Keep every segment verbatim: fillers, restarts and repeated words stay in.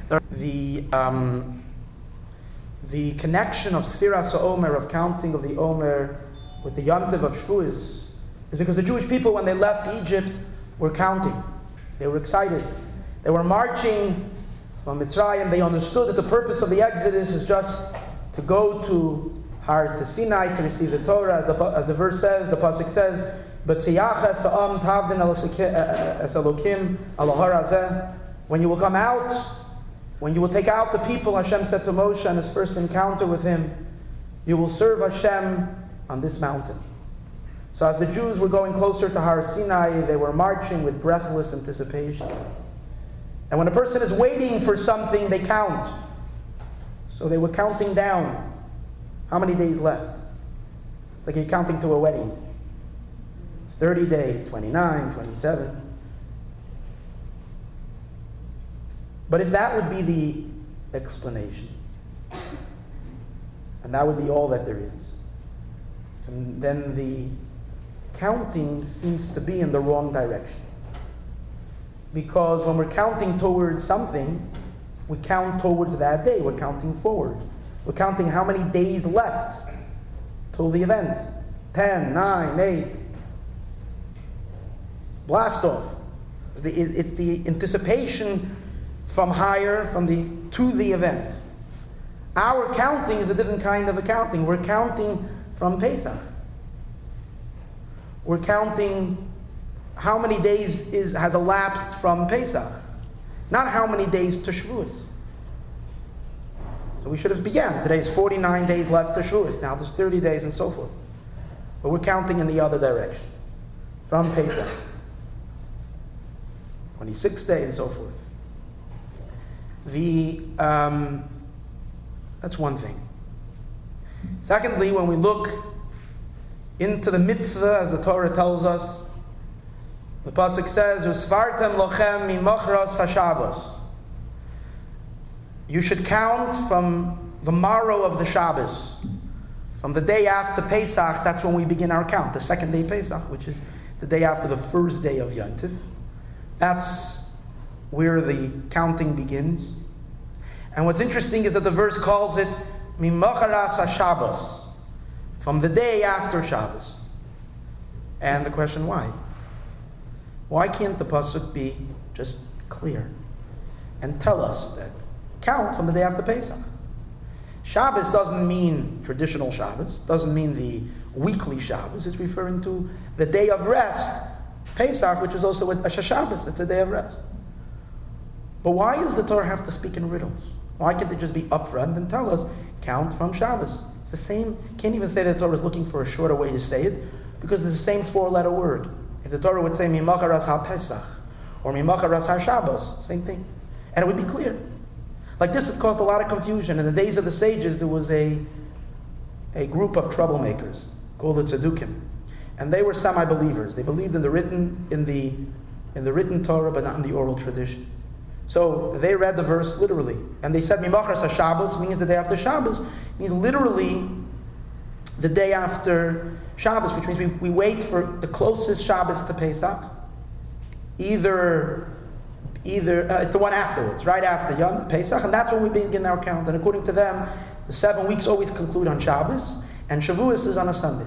The um, the connection of Sfiras HaOmer, of counting of the Omer, with the Yontiv of Shavuos, is because the Jewish people, when they left Egypt, were counting. They were excited. They were marching from Mitzrayim. They understood that the purpose of the Exodus is just to go to Har to Sinai to receive the Torah, as the, as the verse says, the pasuk says, "B'tziyacha sa'am tavdin es Elokim al har hazeh." When you will come out, when you will take out the people, Hashem said to Moshe in his first encounter with him, you will serve Hashem on this mountain. So as the Jews were going closer to Har Sinai, they were marching with breathless anticipation. And when a person is waiting for something, they count. So they were counting down. How many days left? It's like you're counting to a wedding. It's thirty days, twenty-nine, twenty-seven. But if that would be the explanation, and that would be all that there is, and then the counting seems to be in the wrong direction. Because when we're counting towards something, we count towards that day. We're counting forward. We're counting how many days left till the event. Ten, nine, eight. Blast off. It's the, it's the anticipation from higher, from the to the event. Our counting is a different kind of accounting. We're counting from Pesach. We're counting how many days is has elapsed from Pesach, not how many days to Shavuos. So we should have began. Today is forty-nine days left to Shavuos. Now there's thirty days and so forth. But we're counting in the other direction, from Pesach, twenty-sixth day and so forth. The um, that's one thing. Secondly, when we look into the mitzvah, as the Torah tells us, the pasuk says, "Usvartem lochem mimachras hashabbos." You should count from the morrow of the Shabbos, from the day after Pesach. That's when we begin our count, the second day Pesach, which is the day after the first day of Yontif. That's where the counting begins. And what's interesting is that the verse calls it Mimacharas HaShabbos, from the day after Shabbos. And the question, why? Why can't the pasuk be just clear and tell us that count from the day after Pesach? Shabbos doesn't mean traditional Shabbos, doesn't mean the weekly Shabbos. It's referring to the day of rest, Pesach, which is also a Shabbos. It's a day of rest. But why does the Torah have to speak in riddles? Why can't it just be upfront and tell us, count from Shabbos? It's the same, can't even say that the Torah is looking for a shorter way to say it, because it's the same four-letter word. If the Torah would say, Mimacharas ha-Pesach, or Mimacharas ha-Shabbos, same thing. And it would be clear. Like this, it caused a lot of confusion. In the days of the sages, there was a, a group of troublemakers called the Tzedukim. And they were semi-believers. They believed in the written, in the, in the written Torah, but not in the oral tradition. So they read the verse literally. And they said, Mimacharas ha-Shabbos means the day after Shabbos, means literally the day after Shabbos, which means we, we wait for the closest Shabbos to Pesach. Either, either uh, it's the one afterwards, right after Yom Pesach, and that's when we begin our count. And according to them, the seven weeks always conclude on Shabbos, and Shavuos is on a Sunday.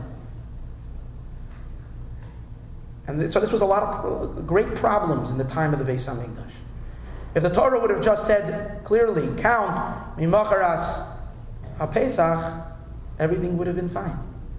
And so this was a lot of great problems in the time of the Beis Hamikdash. If the Torah would have just said clearly, count Mimacharas ha-Pesach, everything would have been fine.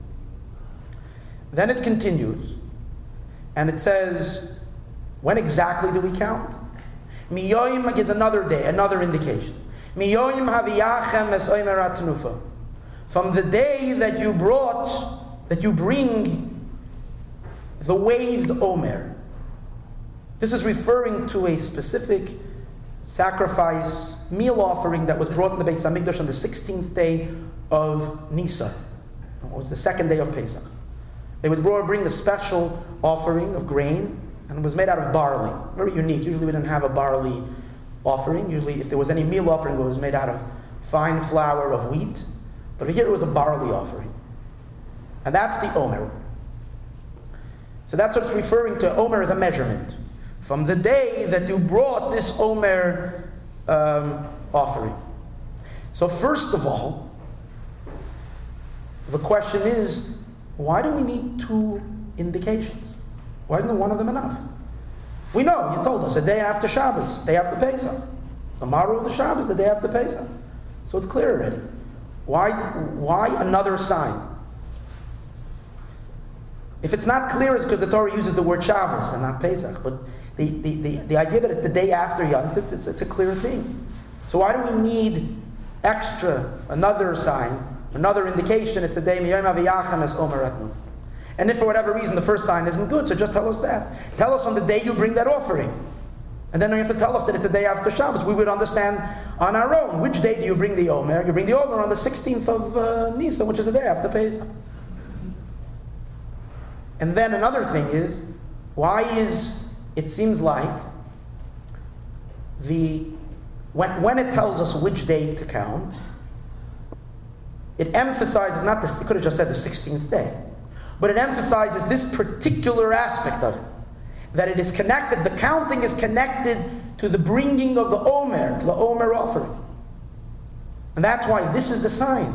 Then it continues, and it says, when exactly do we count? Miyoyim gives another day, another indication. Miyoyim haviyachem es omer atnufa. From the day that you brought, that you bring the waved omer. This is referring to a specific sacrifice, meal offering that was brought in the Beis Hamikdash on the sixteenth day of Nisan. It was the second day of Pesach. They would bring a special offering of grain, and it was made out of barley. Very unique. Usually we didn't have a barley offering. Usually if there was any meal offering, it was made out of fine flour of wheat. But here it was a barley offering. And that's the Omer. So that's what it's referring to. Omer is a measurement. From the day that you brought this Omer um, offering. So first of all, the question is, why do we need two indications? Why isn't one of them enough? We know, you told us, the day after Shabbos, day after Pesach. The Maru of the Shabbos, the day after Pesach. So it's clear already. Why, why another sign? If it's not clear, it's because the Torah uses the word Shabbos and not Pesach. But the, the, the, the idea that it's the day after Yom Tov, it's, it's a clear thing. So why do we need extra, another sign, another indication? It's a day Miyom Aviyachem es Omer Etnu. And if for whatever reason the first sign isn't good, so just tell us that. Tell us on the day you bring that offering. And then you have to tell us that it's a day after Shabbos. We would understand on our own. Which day do you bring the Omer? You bring the Omer on the sixteenth of uh, Nisan, which is the day after Pesach. And then another thing is, why is, it seems like, the when, when it tells us which day to count, it emphasizes, not the, it could have just said the sixteenth day, but it emphasizes this particular aspect of it. That it is connected, the counting is connected to the bringing of the Omer, to the Omer offering. And that's why this is the sign.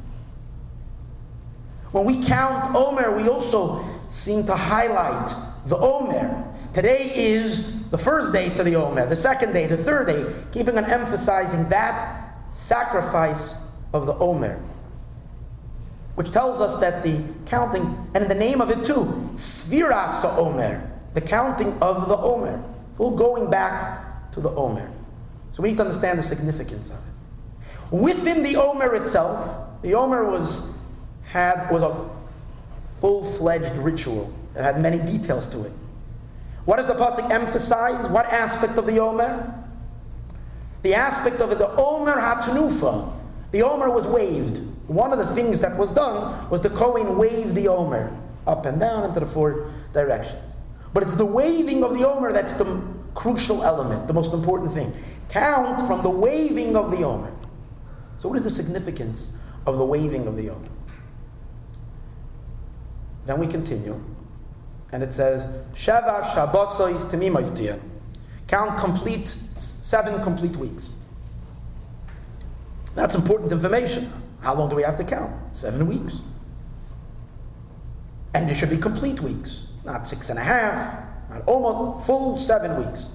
When we count Omer, we also seem to highlight the Omer. Today is the first day to the Omer, the second day, the third day, keeping on emphasizing that sacrifice of the Omer. Which tells us that the counting, and in the name of it too, Sviras Omer, the counting of the Omer. All going back to the Omer. So we need to understand the significance of it. Within the Omer itself, the Omer was had was a full-fledged ritual. It had many details to it. What does the pasuk emphasize? What aspect of the Omer? The aspect of it, the Omer HaTanufa. The Omer was waved. One of the things that was done was the Kohen waved the Omer up and down into the four directions. But it's the waving of the Omer that's the crucial element, the most important thing. Count from the waving of the Omer. So what is the significance of the waving of the Omer? Then we continue, and it says, Sheva Shabbosos Temimos Tiyeh. Count complete, seven complete weeks. That's important information. How long do we have to count? Seven weeks. And it should be complete weeks, not six and a half, not almost full seven weeks.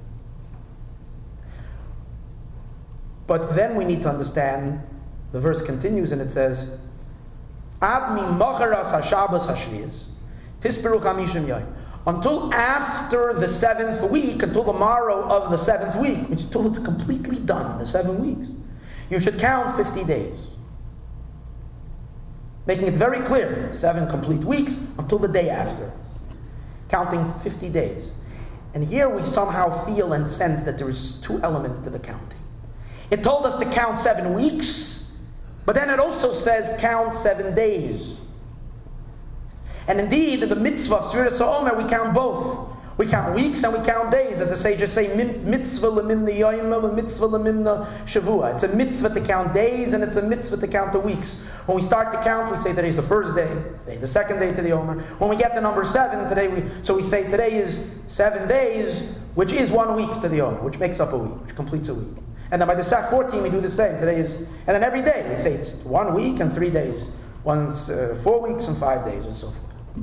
But then we need to understand, the verse continues and it says, Ad mi mocharas haShabbos hashvius, tisperu chamishim yom. Until after the seventh week, until the morrow of the seventh week, which until it's completely done, the seven weeks, you should count fifty days. Making it very clear, seven complete weeks until the day after. Counting fifty days. And here we somehow feel and sense that there is two elements to the counting. It told us to count seven weeks, but then it also says count seven days. And indeed, in the mitzvah of Sviras HaOmer, we count both. We count weeks and we count days. As the sages say, mitzvah lemimna yoyim, mitzvah lemimna shavua. It's a mitzvah to count days and it's a mitzvah to count the weeks. When we start to count, we say today's the first day, today's the second day to the Omer. When we get to number seven, today we so we say today is seven days, which is one week to the Omer, which makes up a week, which completes a week. And then by the fourteen, we do the same. Today is, and then every day we say it's one week and three days. One's uh, four weeks and five days, and so forth.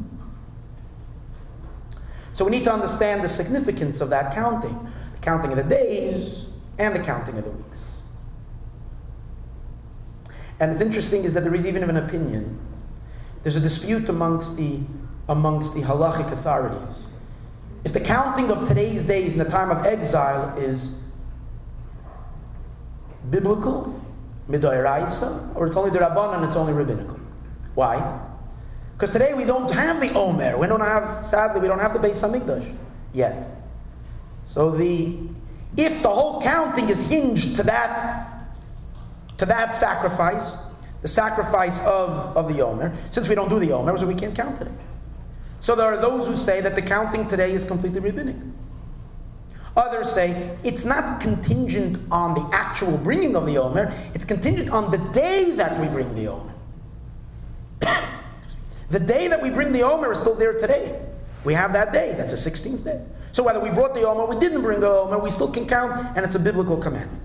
So we need to understand the significance of that counting, the counting of the days and the counting of the weeks. And it's interesting is that there is even an opinion. There's a dispute amongst the amongst the halachic authorities. If the counting of today's days in the time of exile is biblical, midoraisa, or it's only the Rabbanan and it's only rabbinical. Why? Because today we don't have the Omer. We don't have, sadly, we don't have the Beis Hamikdash yet. So the if the whole counting is hinged to that to that sacrifice, the sacrifice of, of the Omer, since we don't do the Omer, so we can't count today. So there are those who say that the counting today is completely rabbinic. Others say it's not contingent on the actual bringing of the Omer, it's contingent on the day that we bring the Omer. The day that we bring the Omer is still there today. We have that day, that's the sixteenth day. So whether we brought the Omer or we didn't bring the Omer, we still can count, and it's a biblical commandment.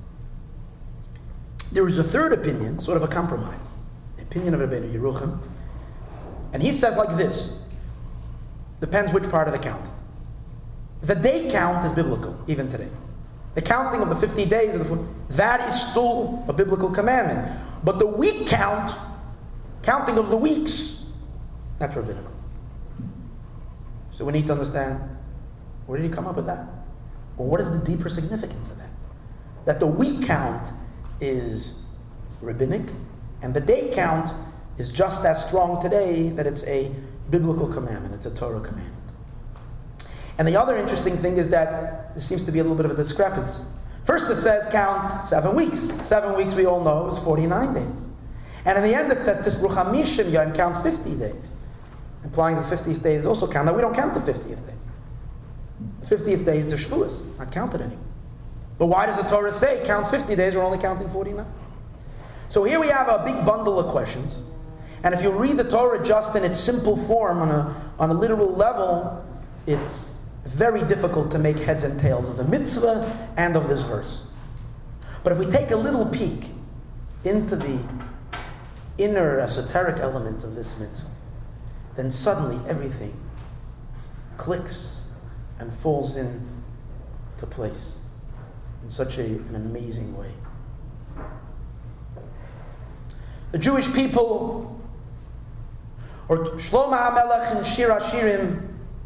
There is a third opinion, sort of a compromise, the opinion of Rabbeinu Yerucham, and he says like this, depends which part of the count. The day count is biblical, even today. The counting of the fifty days, of the, that is still a biblical commandment. But the week count, counting of the weeks, that's rabbinical. So we need to understand, where did he come up with that? Well, what is the deeper significance of that? That the week count is rabbinic, and the day count is just as strong today that it's a biblical commandment, it's a Torah commandment. And the other interesting thing is that there seems to be a little bit of a discrepancy. First it says count seven weeks. Seven weeks we all know is forty-nine days. And in the end it says Tisru Chamishim and count fifty days. Implying the fiftieth day is also count. Now we don't count the fiftieth day. The fiftieth day is the Shavuos, not counted anymore. But why does the Torah say count fifty days, we're only counting forty-nine? So here we have a big bundle of questions. And if you read the Torah just in its simple form on a, on a literal level, it's very difficult to make heads and tails of the mitzvah and of this verse. But if we take a little peek into the inner esoteric elements of this mitzvah, then suddenly everything clicks and falls into place in such a, an amazing way. The Jewish people, or Shlomo HaMelech in Shir HaShirim,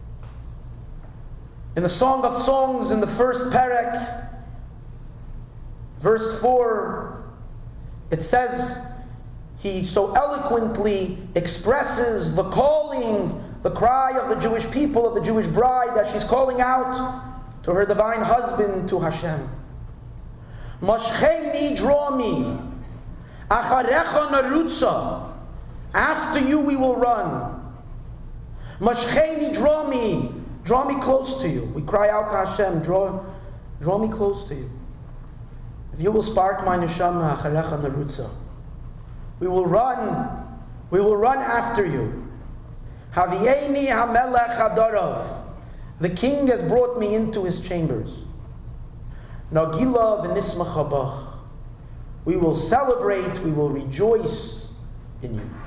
in the Song of Songs, in the first perek, verse four, it says, he so eloquently expresses the calling, the cry of the Jewish people, of the Jewish bride, that she's calling out to her divine husband, to Hashem. Moshcheni, draw me. Acharecha narutza. After you we will run. Moshcheni, draw me. Draw me close to you. We cry out to Hashem, draw, draw me close to you. If you will spark my neshama, acharecha narutza. We will run. We will run after you. Havieni hamelech hadarav. The king has brought me into his chambers. Nagila v'nismach habach. We will celebrate, we will rejoice in you.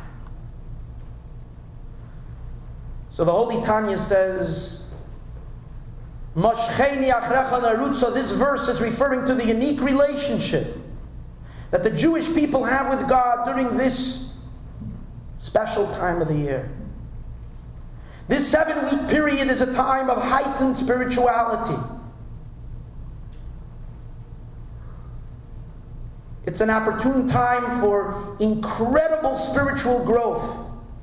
So the Holy Tanya says, Moshcheni achrecha narutza. This verse is referring to the unique relationship that the Jewish people have with God during this special time of the year. This seven-week period is a time of heightened spirituality. It's an opportune time for incredible spiritual growth.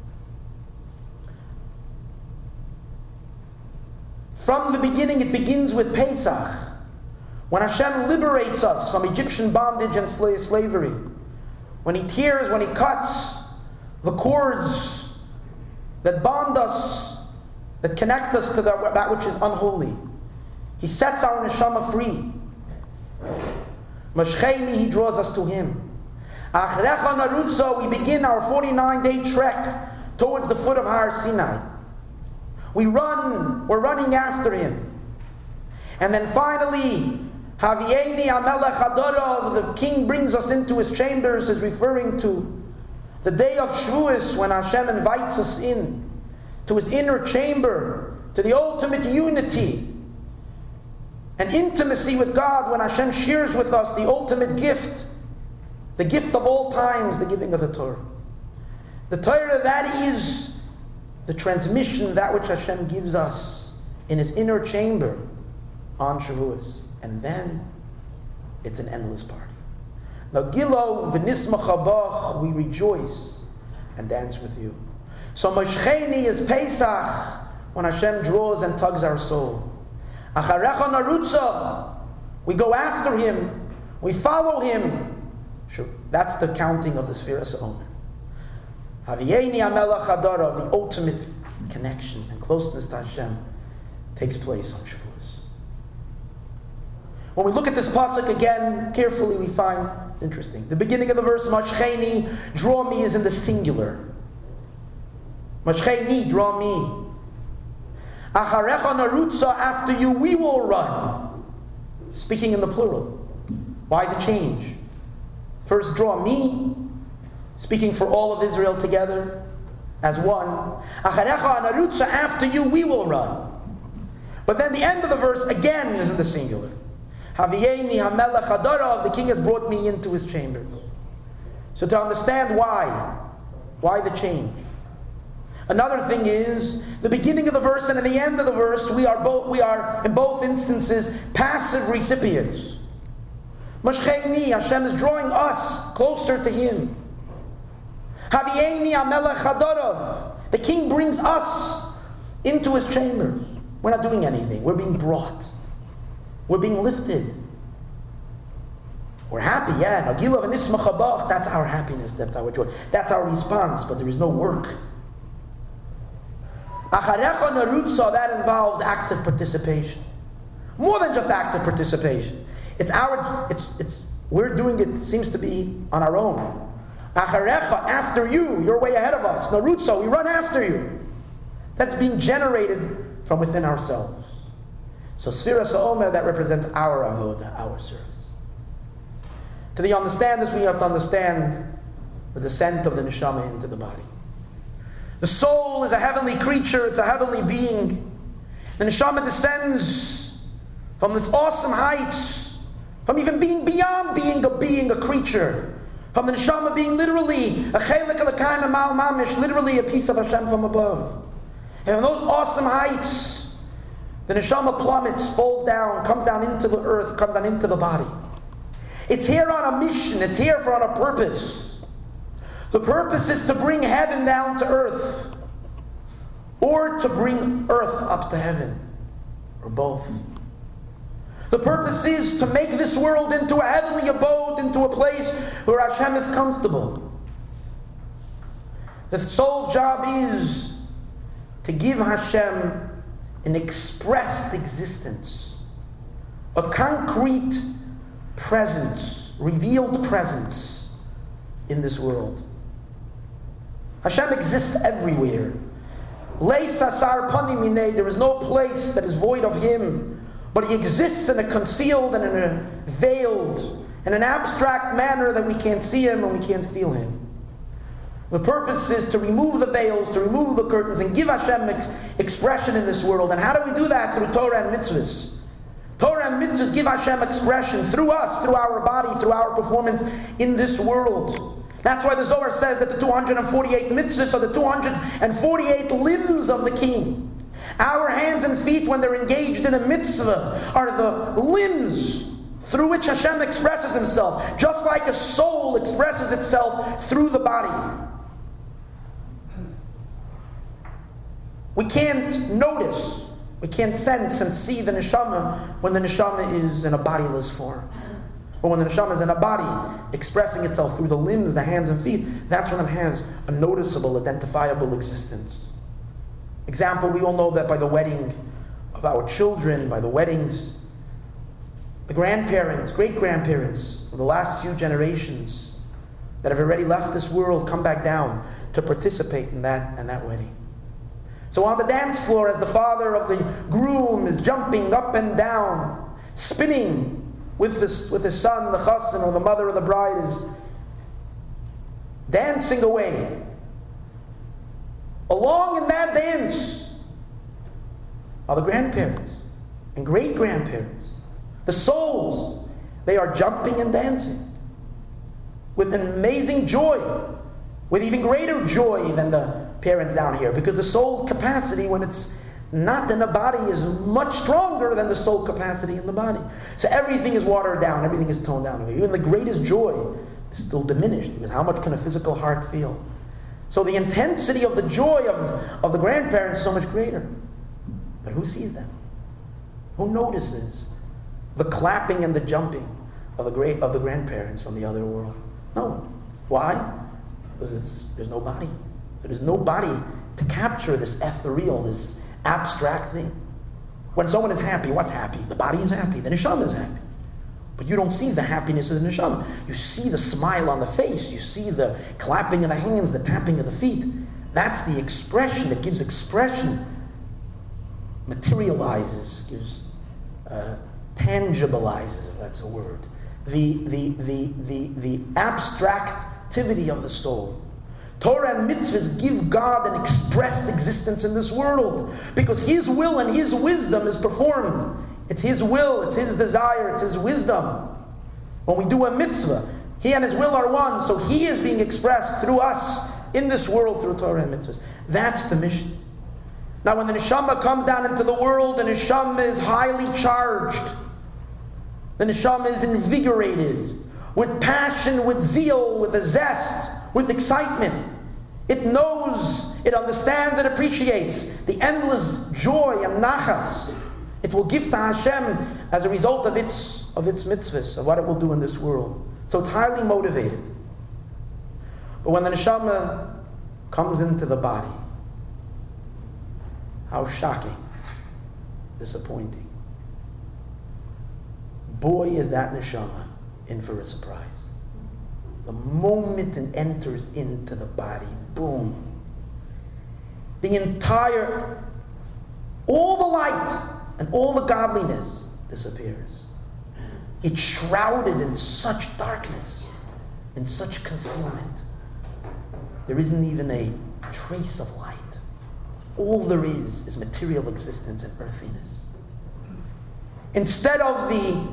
From the beginning, it begins with Pesach, when Hashem liberates us from Egyptian bondage and slavery. When He tears, when He cuts the cords that bond us, that connect us to that, that which is unholy. He sets our neshama free. Moshcheni, He draws us to Him. Achrecha narutza, we begin our forty-nine day trek towards the foot of Har Sinai. We run, we're running after Him. And then finally, Havieni Amelech Hadarav, the king brings us into his chambers, is referring to the day of Shavuos, when Hashem invites us in to his inner chamber, to the ultimate unity and intimacy with God, when Hashem shares with us the ultimate gift, the gift of all times, the giving of the Torah. The Torah, that is the transmission, that which Hashem gives us in his inner chamber on Shavuos. And then it's an endless party. Nagilo v'nismach habach, we rejoice and dance with you. So Moshcheni is Pesach, when Hashem draws and tugs our soul. Acharecha narutza, we go after Him, we follow Him. Sure, that's the counting of the Sfiras Omer. Havieni Amelech Hadarav, the ultimate connection and closeness to Hashem takes place on Shavuos. When we look at this pasuk again carefully, we find it's interesting. The beginning of the verse, Moshcheni, draw me, is in the singular. Moshcheni, draw me. Acharecha narutza, after you we will run. Speaking in the plural. Why the change? First draw me, speaking for all of Israel together as one. Acharecha narutza, after you we will run. But then the end of the verse again is in the singular. Haviyeni hamelech hadarav, the king has brought me into his chambers. So to understand why, why the change? Another thing is, the beginning of the verse and at the end of the verse, we are both we are in both instances passive recipients. Mashcheini, Hashem is drawing us closer to Him. Haviyeni hamelech hadarav, the king brings us into his chambers. We're not doing anything. We're being brought. We're being lifted. We're happy, yeah. That's our happiness. That's our joy. That's our response. But there is no work. Acharecha narutza, that involves active participation. More than just active participation. It's our. It's it's. We're doing it. Seems to be on our own. Acharecha, after you. You're way ahead of us. Narutza, we run after you. That's being generated from within ourselves. So Sfiras HaOmer, that represents our avodah, our service. To the understand this, we have to understand the descent of the neshama into the body. The soul is a heavenly creature, it's a heavenly being. The neshama descends from its awesome heights, from even being beyond being a being, a creature, from the neshama being literally a chelek elokayim emal mamish, literally a piece of Hashem from above. And on those awesome heights, the neshama plummets, falls down, comes down into the earth, comes down into the body. It's here on a mission, it's here for on a purpose. The purpose is to bring heaven down to earth, or to bring earth up to heaven, or both. The purpose is to make this world into a heavenly abode, into a place where Hashem is comfortable. The soul's job is to give Hashem an expressed existence, a concrete presence, revealed presence in this world. Hashem exists everywhere. Leis asar panim minei, there is no place that is void of Him, but He exists in a concealed and in a veiled, in an abstract manner that we can't see Him and we can't feel Him. The purpose is to remove the veils, to remove the curtains, and give Hashem ex- expression in this world. And how do we do that? Through Torah and mitzvahs. Torah and mitzvahs give Hashem expression through us, through our body, through our performance in this world. That's why the Zohar says that the two hundred forty-eight mitzvahs are the two hundred forty-eight limbs of the king. Our hands and feet, when they're engaged in a mitzvah, are the limbs through which Hashem expresses Himself, just like a soul expresses itself through the body. We can't notice, we can't sense and see the neshama when the neshama is in a bodiless form. But when the neshama is in a body, expressing itself through the limbs, the hands and feet, that's when it has a noticeable, identifiable existence. Example, we all know that by the wedding of our children, by the weddings, the grandparents, great-grandparents of the last few generations that have already left this world come back down to participate in that, in that wedding. So on the dance floor, as the father of the groom is jumping up and down, spinning with his, with his son, the chassan, or the mother of the bride is dancing away. Along in that dance are the grandparents and great-grandparents. The souls, they are jumping and dancing with an amazing joy, with even greater joy than the parents down here, because the soul capacity, when it's not in the body, is much stronger than the soul capacity in the body. So everything is watered down, everything is toned down. Even the greatest joy is still diminished, because how much can a physical heart feel? So the intensity of the joy of, of the grandparents is so much greater. But who sees them? Who notices the clapping and the jumping of the great of the grandparents from the other world? No one. Why? Because there's no body. So there's no body to capture this ethereal, this abstract thing. When someone is happy, what's happy? The body is happy. The neshama is happy. But you don't see the happiness of the neshama. You see the smile on the face. You see the clapping of the hands, the tapping of the feet. That's the expression that gives expression materializes, gives, uh, tangibilizes, if that's a word, the, the, the, the, the abstractivity of the soul. Torah and mitzvahs give God an expressed existence in this world because His will and His wisdom is performed. It's His will, it's His desire, it's His wisdom. When we do a mitzvah, He and His will are one, so He is being expressed through us in this world through Torah and mitzvahs. That's the mission. Now when the neshama comes down into the world, the neshama is highly charged. The neshama is invigorated with passion, with zeal, with a zest, with excitement. It knows, it understands, it appreciates the endless joy and nachas it will give to Hashem as a result of its, of its mitzvahs, of what it will do in this world. So it's highly motivated. But when the neshama comes into the body, how shocking, disappointing. Boy, is that neshama in for a surprise. The moment it enters into the body, boom. The entire, all the light and all the godliness disappears. It's shrouded in such darkness, in such concealment. There isn't even a trace of light. All there is is material existence and earthiness. Instead of the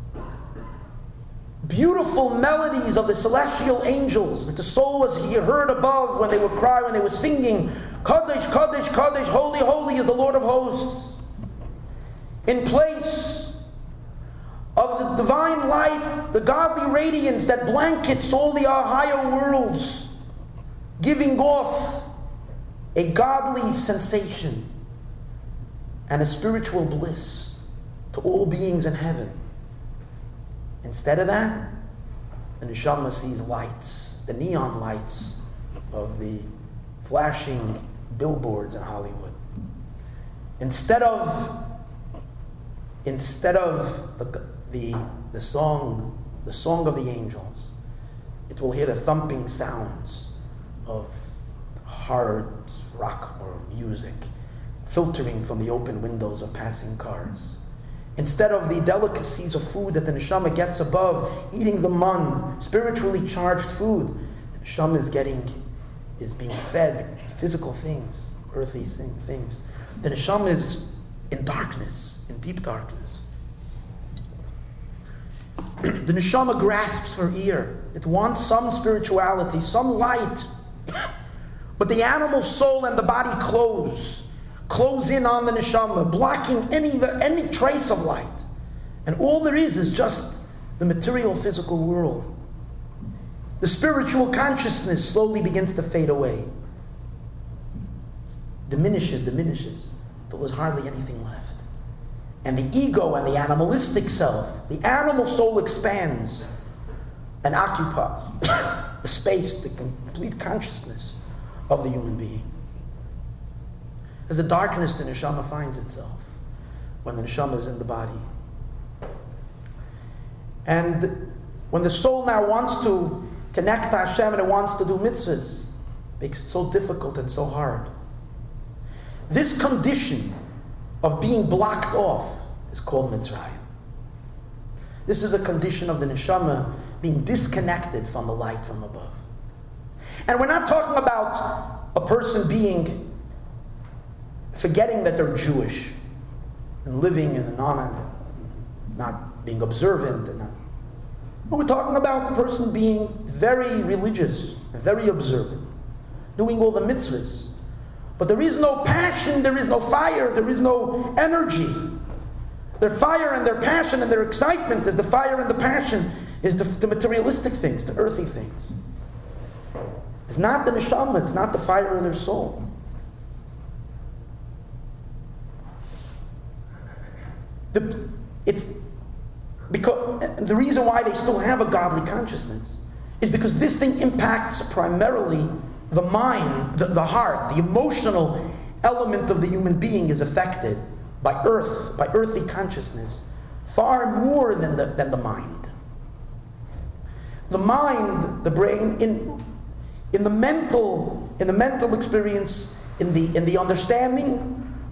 beautiful melodies of the celestial angels that the soul was heard above when they would cry, when they were singing, Kadosh, Kadosh, Kadosh, holy, holy is the Lord of hosts. In place of the divine light, the godly radiance that blankets all the higher worlds, giving off a godly sensation and a spiritual bliss to all beings in heaven. Instead of that, the neshama sees lights, the neon lights of the flashing billboards in Hollywood. Instead of instead of the, the, the song, the song of the angels, it will hear the thumping sounds of hard rock or music filtering from the open windows of passing cars. Instead of the delicacies of food that the neshama gets above, eating the man, spiritually charged food, the neshama is getting, is being fed physical things, earthly things. The neshama is in darkness, in deep darkness. The neshama grasps her ear. It wants some spirituality, some light. But the animal soul and the body close. Close in on the neshama, blocking any, any trace of light. And all there is is just the material physical world. The spiritual consciousness slowly begins to fade away. Diminishes, diminishes, till there's hardly anything left. And the ego and the animalistic self, the animal soul expands and occupies the space, the complete consciousness of the human being. There's a darkness the neshama finds itself when the neshama is in the body. And when the soul now wants to connect to Hashem and it wants to do mitzvahs, it makes it so difficult and so hard. This condition of being blocked off is called Mitzrayim. This is a condition of the neshama being disconnected from the light from above. And we're not talking about a person being forgetting that they're Jewish and living in a non, not being observant. And not, but we're talking about the person being very religious, very observant, doing all the mitzvahs. But there is no passion, there is no fire, there is no energy. Their fire and their passion and their excitement is the fire and the passion is the, the materialistic things, the earthy things. It's not the neshama, it's not the fire in their soul. The, it's because the reason why they still have a godly consciousness is because this thing impacts primarily the mind, the, the heart, the emotional element of the human being is affected by earth, by earthly consciousness, far more than the, than the mind. The mind, the brain, in, in the mental, in the mental experience, in the, in the understanding,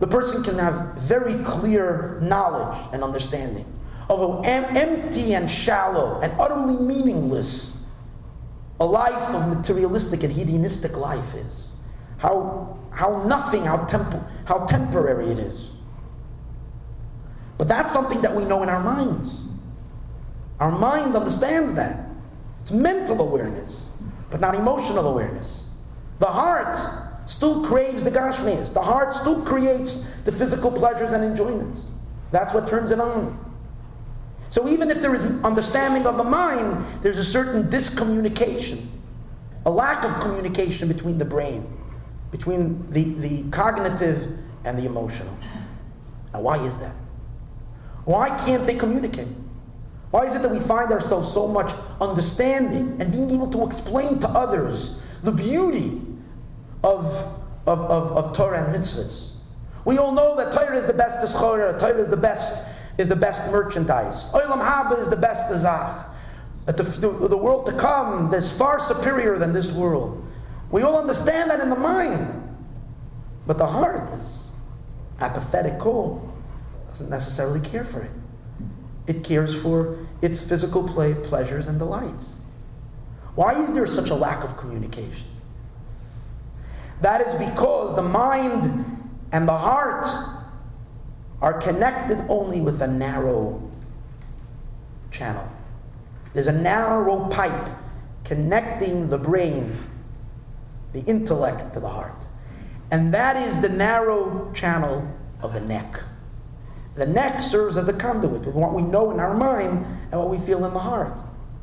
the person can have very clear knowledge and understanding of how em- empty and shallow and utterly meaningless a life of materialistic and hedonistic life is. How, how nothing, how, temp- how temporary it is. But that's something that we know in our minds. Our mind understands that. It's mental awareness, but not emotional awareness. The heart still craves the gashmias. The heart still creates the physical pleasures and enjoyments. That's what turns it on. So even if there is understanding of the mind, there's a certain discommunication, a lack of communication between the brain, between the, the cognitive and the emotional. Now why is that? Why can't they communicate? Why is it that we find ourselves so much understanding and being able to explain to others the beauty of, of, of, of Torah and mitzvahs? We all know that Torah is the best eschora, Torah is the best is the best merchandise. Olam haba is the best azach. But the, the, the world to come is far superior than this world. We all understand that in the mind. But the heart is apathetic cold. Doesn't necessarily care for it. It cares for its physical play, pleasures and delights. Why is there such a lack of communication? That is because the mind and the heart are connected only with a narrow channel. There's a narrow pipe connecting the brain, the intellect to the heart. And that is the narrow channel of the neck. The neck serves as the conduit with what we know in our mind and what we feel in the heart.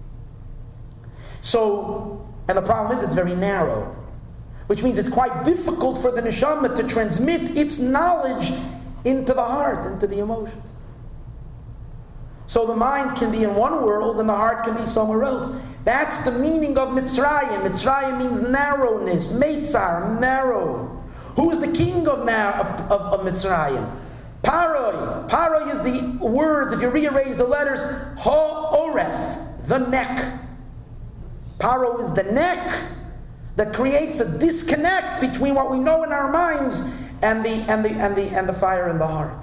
So, and the problem is it's very narrow, which means it's quite difficult for the neshama to transmit its knowledge into the heart, into the emotions. So the mind can be in one world and the heart can be somewhere else. That's the meaning of Mitzrayim. Mitzrayim means narrowness, Meitzar, narrow. Who is the king of, na- of, of, of Mitzrayim? Paroi. Paroi is the words, if you rearrange the letters, Ho-Oref, the neck. Paro is the neck that creates a disconnect between what we know in our minds and the and the and the and the fire in the heart.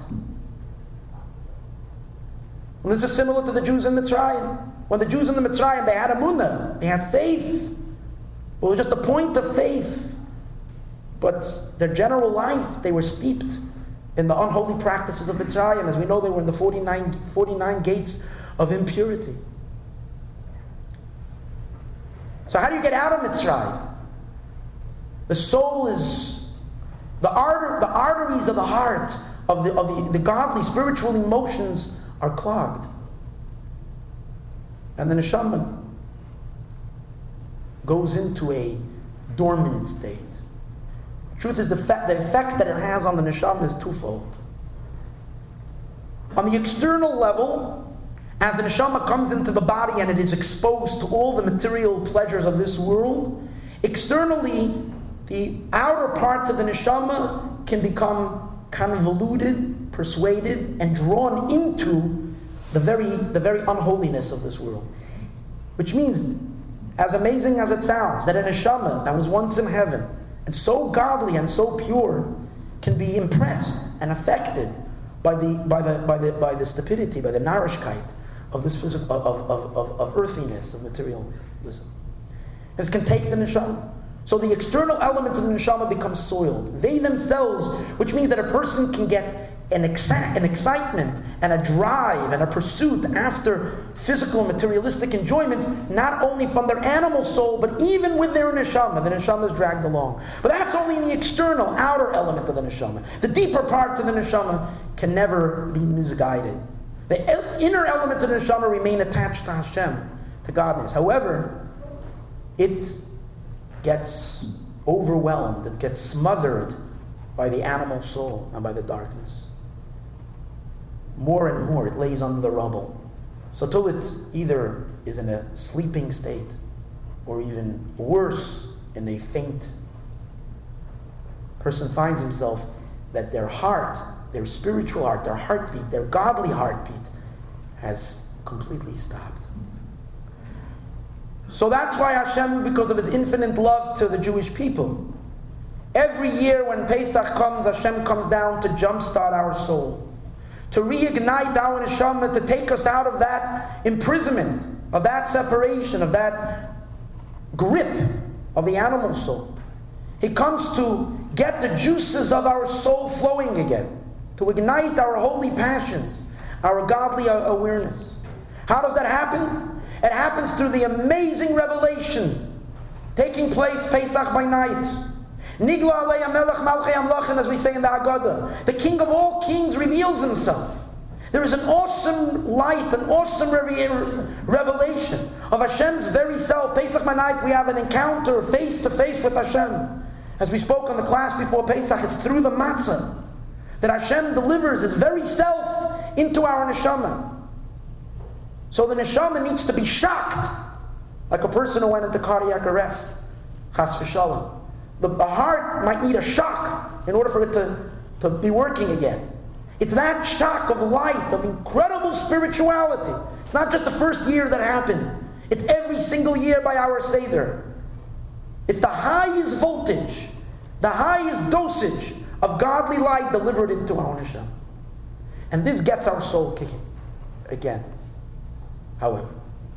And this is similar to the Jews in Mitzrayim. When the Jews in the Mitzrayim, they had emunah, they had faith. But it was just a point of faith. But their general life, they were steeped in the unholy practices of Mitzrayim. As we know, they were in the forty-nine, forty-nine gates of impurity. So how do you get out of Mitzrayim? The soul is The, arter, the arteries of the heart, of the, of the, the godly, spiritual emotions are clogged. And the neshama goes into a dormant state. Truth is, the, fa- the effect that it has on the neshama is twofold. On the external level, as the neshama comes into the body and it is exposed to all the material pleasures of this world, externally, the outer parts of the neshama can become convoluted, persuaded, and drawn into the very, the very unholiness of this world. Which means, as amazing as it sounds, that a neshama that was once in heaven, and so godly and so pure, can be impressed and affected by the by the by the by the stupidity, by the narishkeit of this physical of, of, of, of earthiness, of materialism. This can take the neshama. So the external elements of the neshama become soiled. They themselves, which means that a person can get an, exa- an excitement and a drive and a pursuit after physical materialistic enjoyments, not only from their animal soul, but even with their neshama. The neshama is dragged along. But that's only in the external, outer element of the neshama. The deeper parts of the neshama can never be misguided. The inner elements of the neshama remain attached to Hashem, to godliness. However, it gets overwhelmed, it gets smothered by the animal soul and by the darkness. More and more it lays under the rubble. So till it either is in a sleeping state or even worse, in a faint, person finds himself that their heart, their spiritual heart, their heartbeat, their godly heartbeat has completely stopped. So that's why Hashem, because of His infinite love to the Jewish people, Every year when Pesach comes, Hashem comes down to jumpstart our soul, to reignite our neshama, to take us out of that imprisonment, of that separation, of that grip of the animal soul. He comes to get the juices of our soul flowing again, to ignite our holy passions, our godly awareness. How does that happen? It happens through the amazing revelation taking place Pesach by night. Nigla alei HaMelech Malchei Amlachim, as we say in the Haggadah. The King of all kings reveals himself. There is an awesome light, an awesome re- revelation of Hashem's very self. Pesach by night, we have an encounter face to face with Hashem. As we spoke on the class before Pesach, it's through the matzah that Hashem delivers His very self into our neshama. So the neshama needs to be shocked, like a person who went into cardiac arrest. Chas v'shalom. The, the heart might need a shock in order for it to, to be working again. It's that shock of light, of incredible spirituality. It's not just the first year that happened. It's every single year by our Seder. It's the highest voltage, the highest dosage of godly light delivered into our neshama. And this gets our soul kicking again. However,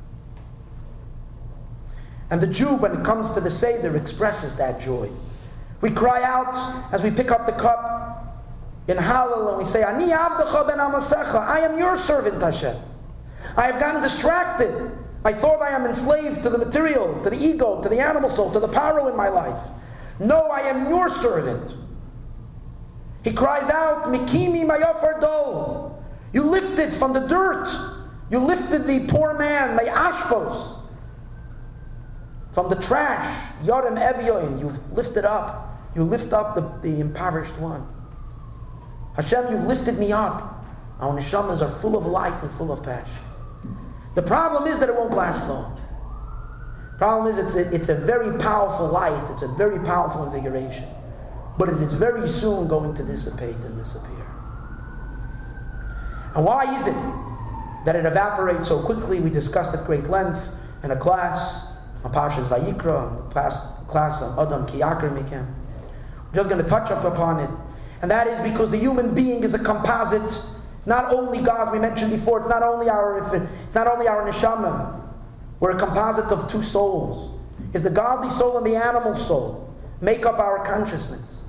and the Jew, when it comes to the Seder, expresses that joy. We cry out as we pick up the cup in Hallel and we say, Ani avdecha ben amasecha, I am your servant, Hashem. I have gotten distracted. I thought I am enslaved to the material, to the ego, to the animal soul, to the paro in my life. No, I am your servant. He cries out, Mikimi mayofar dol. You lifted from the dirt. You lifted the poor man, my ashpos. From the trash, Yorem Evyoin, you've lifted up. You lift up the, the impoverished one. Hashem, you've lifted me up. Our neshamas are full of light and full of passion. The problem is that it won't last long. The problem is it's a, it's a very powerful light. It's a very powerful invigoration. But it is very soon going to dissipate and disappear. And why is it that it evaporates so quickly? We discussed at great length in a class on Parshas Vayikra, the class, class on Adam Ki Yakar Mikem. We're just going to touch up upon it. And that is because the human being is a composite. It's not only God, we mentioned before, it's not only our it's not only our neshama. We're a composite of two souls. It's the godly soul and the animal soul make up our consciousness.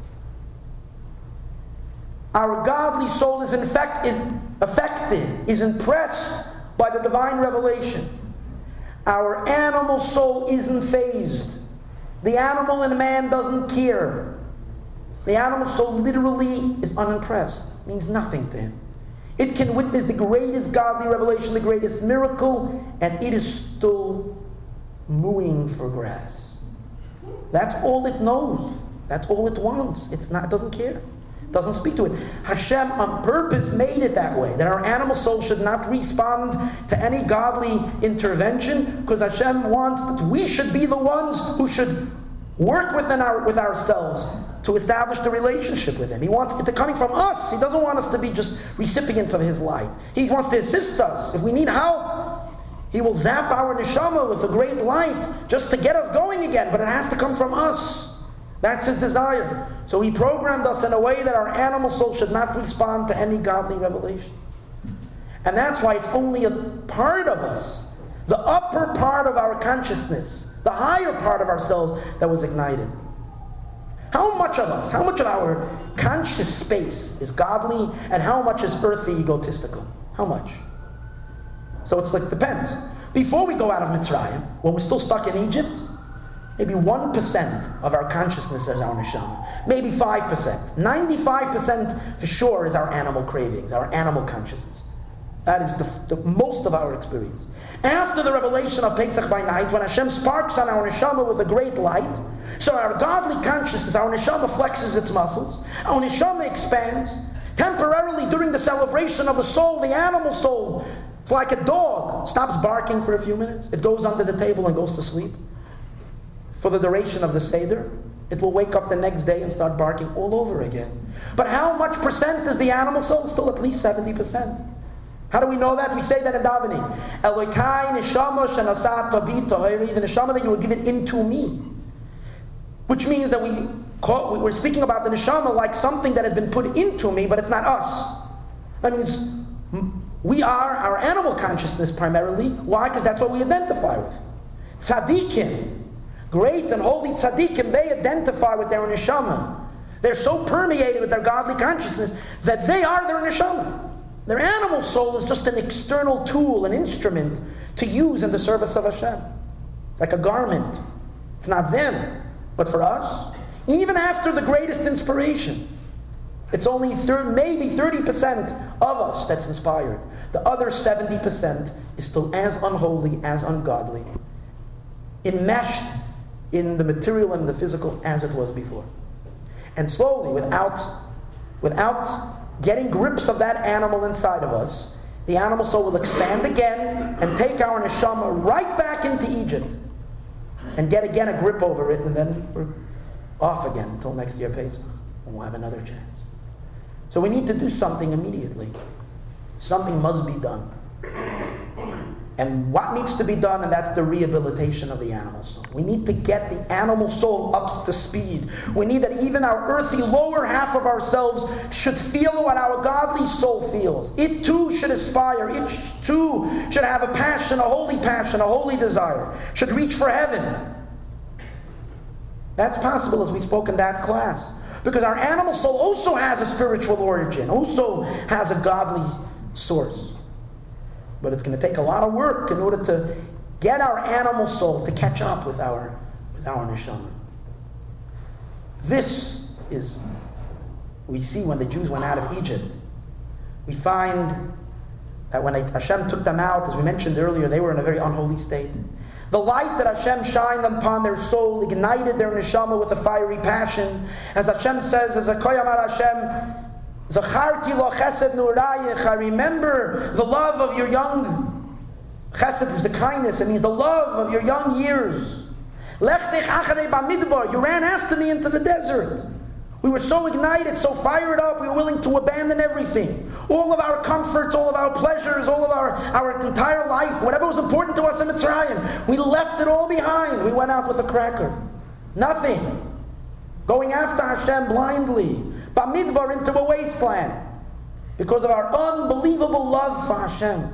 Our godly soul is in fact is affected, is impressed by the divine revelation. Our animal soul isn't fazed. The animal in man doesn't care. The animal soul literally is unimpressed. It means nothing to him. It can witness the greatest godly revelation, the greatest miracle, and it is still mooing for grass. That's all it knows. That's all it wants. It's not, it doesn't care. It doesn't speak to it. Hashem on purpose made it that way, that our animal soul should not respond to any godly intervention, because Hashem wants that we should be the ones who should work within our, with ourselves to establish the relationship with Him. He wants it to coming from us. He doesn't want us to be just recipients of His light. He wants to assist us. If we need help, He will zap our neshama with a great light just to get us going again. But it has to come from us. That's His desire. So He programmed us in a way that our animal soul should not respond to any godly revelation. And that's why it's only a part of us, the upper part of our consciousness, the higher part of ourselves that was ignited. How much of us, how much of our conscious space is godly and how much is earthy, egotistical? How much? So it's like, depends. Before we go out of Mitzrayim, when we're still stuck in Egypt, maybe one percent of our consciousness is our neshama. Maybe five percent. ninety-five percent for sure is our animal cravings, our animal consciousness. That is the, the most of our experience. After the revelation of Pesach by night, when Hashem sparks on our neshama with a great light, so our godly consciousness, our neshama flexes its muscles, our neshama expands. Temporarily during the celebration of the soul, the animal soul, it's like a dog, stops barking for a few minutes. It goes under the table and goes to sleep. For the duration of the Seder, it will wake up the next day and start barking all over again. But how much percent is the animal soul? Still at least seventy percent. How do we know that? We say that in davening. Elokai neshama shenasat tobi tohiri, the neshama that you will give it into me. Which means that we We're speaking about the neshama like something that has been put into me, but it's not us. That means we are our animal consciousness primarily. Why? Because that's what we identify with. Tzaddikim, great and holy tzaddikim, they identify with their neshama. They're so permeated with their godly consciousness that they are their neshama. Their animal soul is just an external tool, an instrument to use in the service of Hashem. It's like a garment. It's not them. But for us, even after the greatest inspiration, it's only thirty, maybe thirty percent of us that's inspired. The other seventy percent is still as unholy, as ungodly, enmeshed in the material and the physical as it was before. And slowly, without, without getting grips of that animal inside of us, the animal soul will expand again and take our neshama right back into Egypt and get again a grip over it, and then we're off again until next year Pesach, and we'll have another chance. So we need to do something immediately. Something must be done. And what needs to be done? And that's the rehabilitation of the animal soul. We need to get the animal soul up to speed. We need that even our earthy lower half of ourselves should feel what our godly soul feels. It too should aspire. It too should have a passion, a holy passion, a holy desire. Should reach for heaven. That's possible, as we spoke in that class. Because our animal soul also has a spiritual origin, also has a godly source. But it's going to take a lot of work in order to get our animal soul to catch up with our, with our neshama. This is, we see when the Jews went out of Egypt. We find that when Hashem took them out, as we mentioned earlier, they were in a very unholy state. The light that Hashem shined upon their soul ignited their neshama with a fiery passion. As Hashem says, as a koyamar Hashem, Zacharti lo chesed nurayich, I remember the love of your young. Chesed is the kindness, it means the love of your young years. Lechtech acharei bamidbar, you ran after me into the desert. We were so ignited, so fired up, we were willing to abandon everything. All of our comforts, all of our pleasures, all of our, our entire life, whatever was important to us in Mitzrayim, we left it all behind. We went out with a cracker. Nothing. Going after Hashem blindly. Bamidbar, into a wasteland. Because of our unbelievable love for Hashem.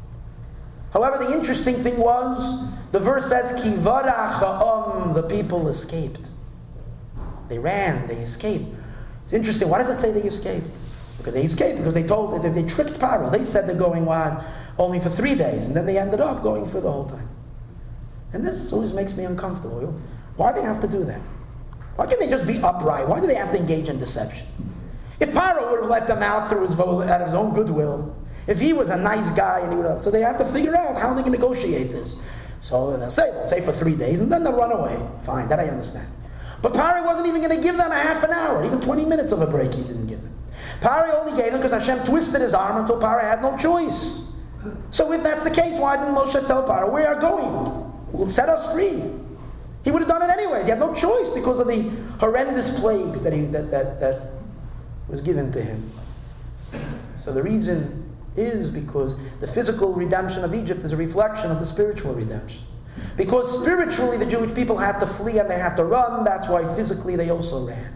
However, the interesting thing was, the verse says, Ki varach ha'am, the people escaped. They ran, they escaped. It's interesting, why does it say they escaped? Because they escaped, because they told, they, they tricked Paro. They said they're going on only for three days, and then they ended up going for the whole time. And this always makes me uncomfortable. Why do they have to do that? Why can't they just be upright? Why do they have to engage in deception? If Paro would have let them out through his, out of his own goodwill, if he was a nice guy, and he would have, so they have to figure out how they can negotiate this. So they'll say, they'll say for three days, and then they'll run away. Fine, that I understand. But Paro wasn't even going to give them a half an hour, even twenty minutes of a break he didn't give them. Paro only gave them because Hashem twisted his arm until Paro had no choice. So if that's the case, why didn't Moshe tell Paro, we are going, we'll set us free? He would have done it anyways. He had no choice because of the horrendous plagues that, he, that, that, that was given to him. So the reason is because the physical redemption of Egypt is a reflection of the spiritual redemption. Because spiritually the Jewish people had to flee and they had to run, that's why physically they also ran.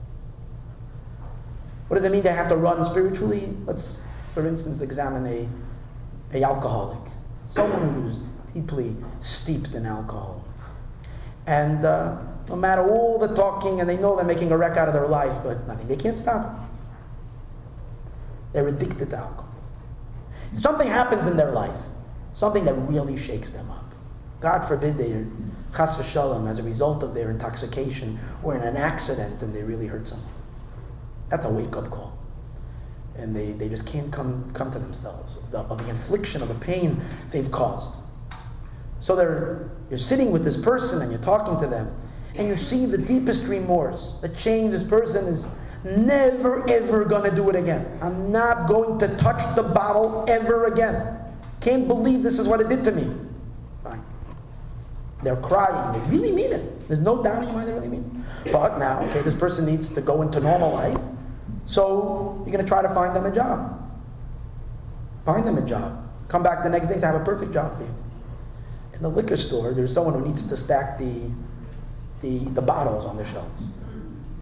What does it mean they have to run spiritually? Let's, for instance, examine a, a alcoholic. Someone who's deeply steeped in alcohol. And uh, no matter all the talking, and they know they're making a wreck out of their life, but nothing, they can't stop it. They're addicted to alcohol. If something happens in their life, something that really shakes them up, God forbid they're chas v'shalom as a result of their intoxication or in an accident and they really hurt someone. That's a wake-up call. And they, they just can't come, come to themselves of the, of the infliction of the pain they've caused. So they're, you're sitting with this person and you're talking to them and you see the deepest remorse. The change, this person is never ever going to do it again. I'm not going to touch the bottle ever again. Can't believe this is what it did to me. Fine. They're crying. They really mean it. There's no doubt in your mind they really mean it. But now, okay, this person needs to go into normal life. So you're going to try to find them a job. Find them a job. Come back the next day and say, I have a perfect job for you. In the liquor store, there's someone who needs to stack the, the, the bottles on the shelves.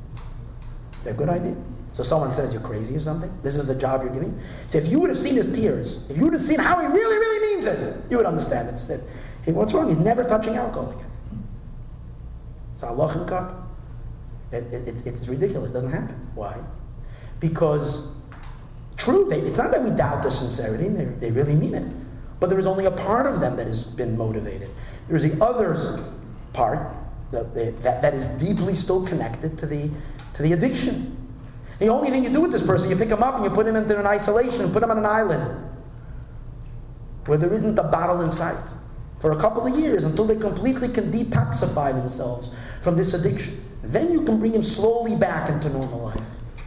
They're a good idea. So someone says you're crazy or something. This is the job you're giving. So if you would have seen his tears, if you would have seen how he really, really means it, you would understand it. That, hey, what's wrong? He's never touching alcohol again. So Allah and cup. It, it, it's, it's ridiculous. It doesn't happen. Why? Because true, they, it's not that we doubt the sincerity. They, they really mean it. But there is only a part of them that has been motivated. There's the other's part that, that, that is deeply still connected to the, to the addiction. The only thing you do with this person, you pick him up and you put him into an isolation and put him on an island where there isn't a bottle in sight for a couple of years until they completely can detoxify themselves from this addiction. Then you can bring him slowly back into normal life.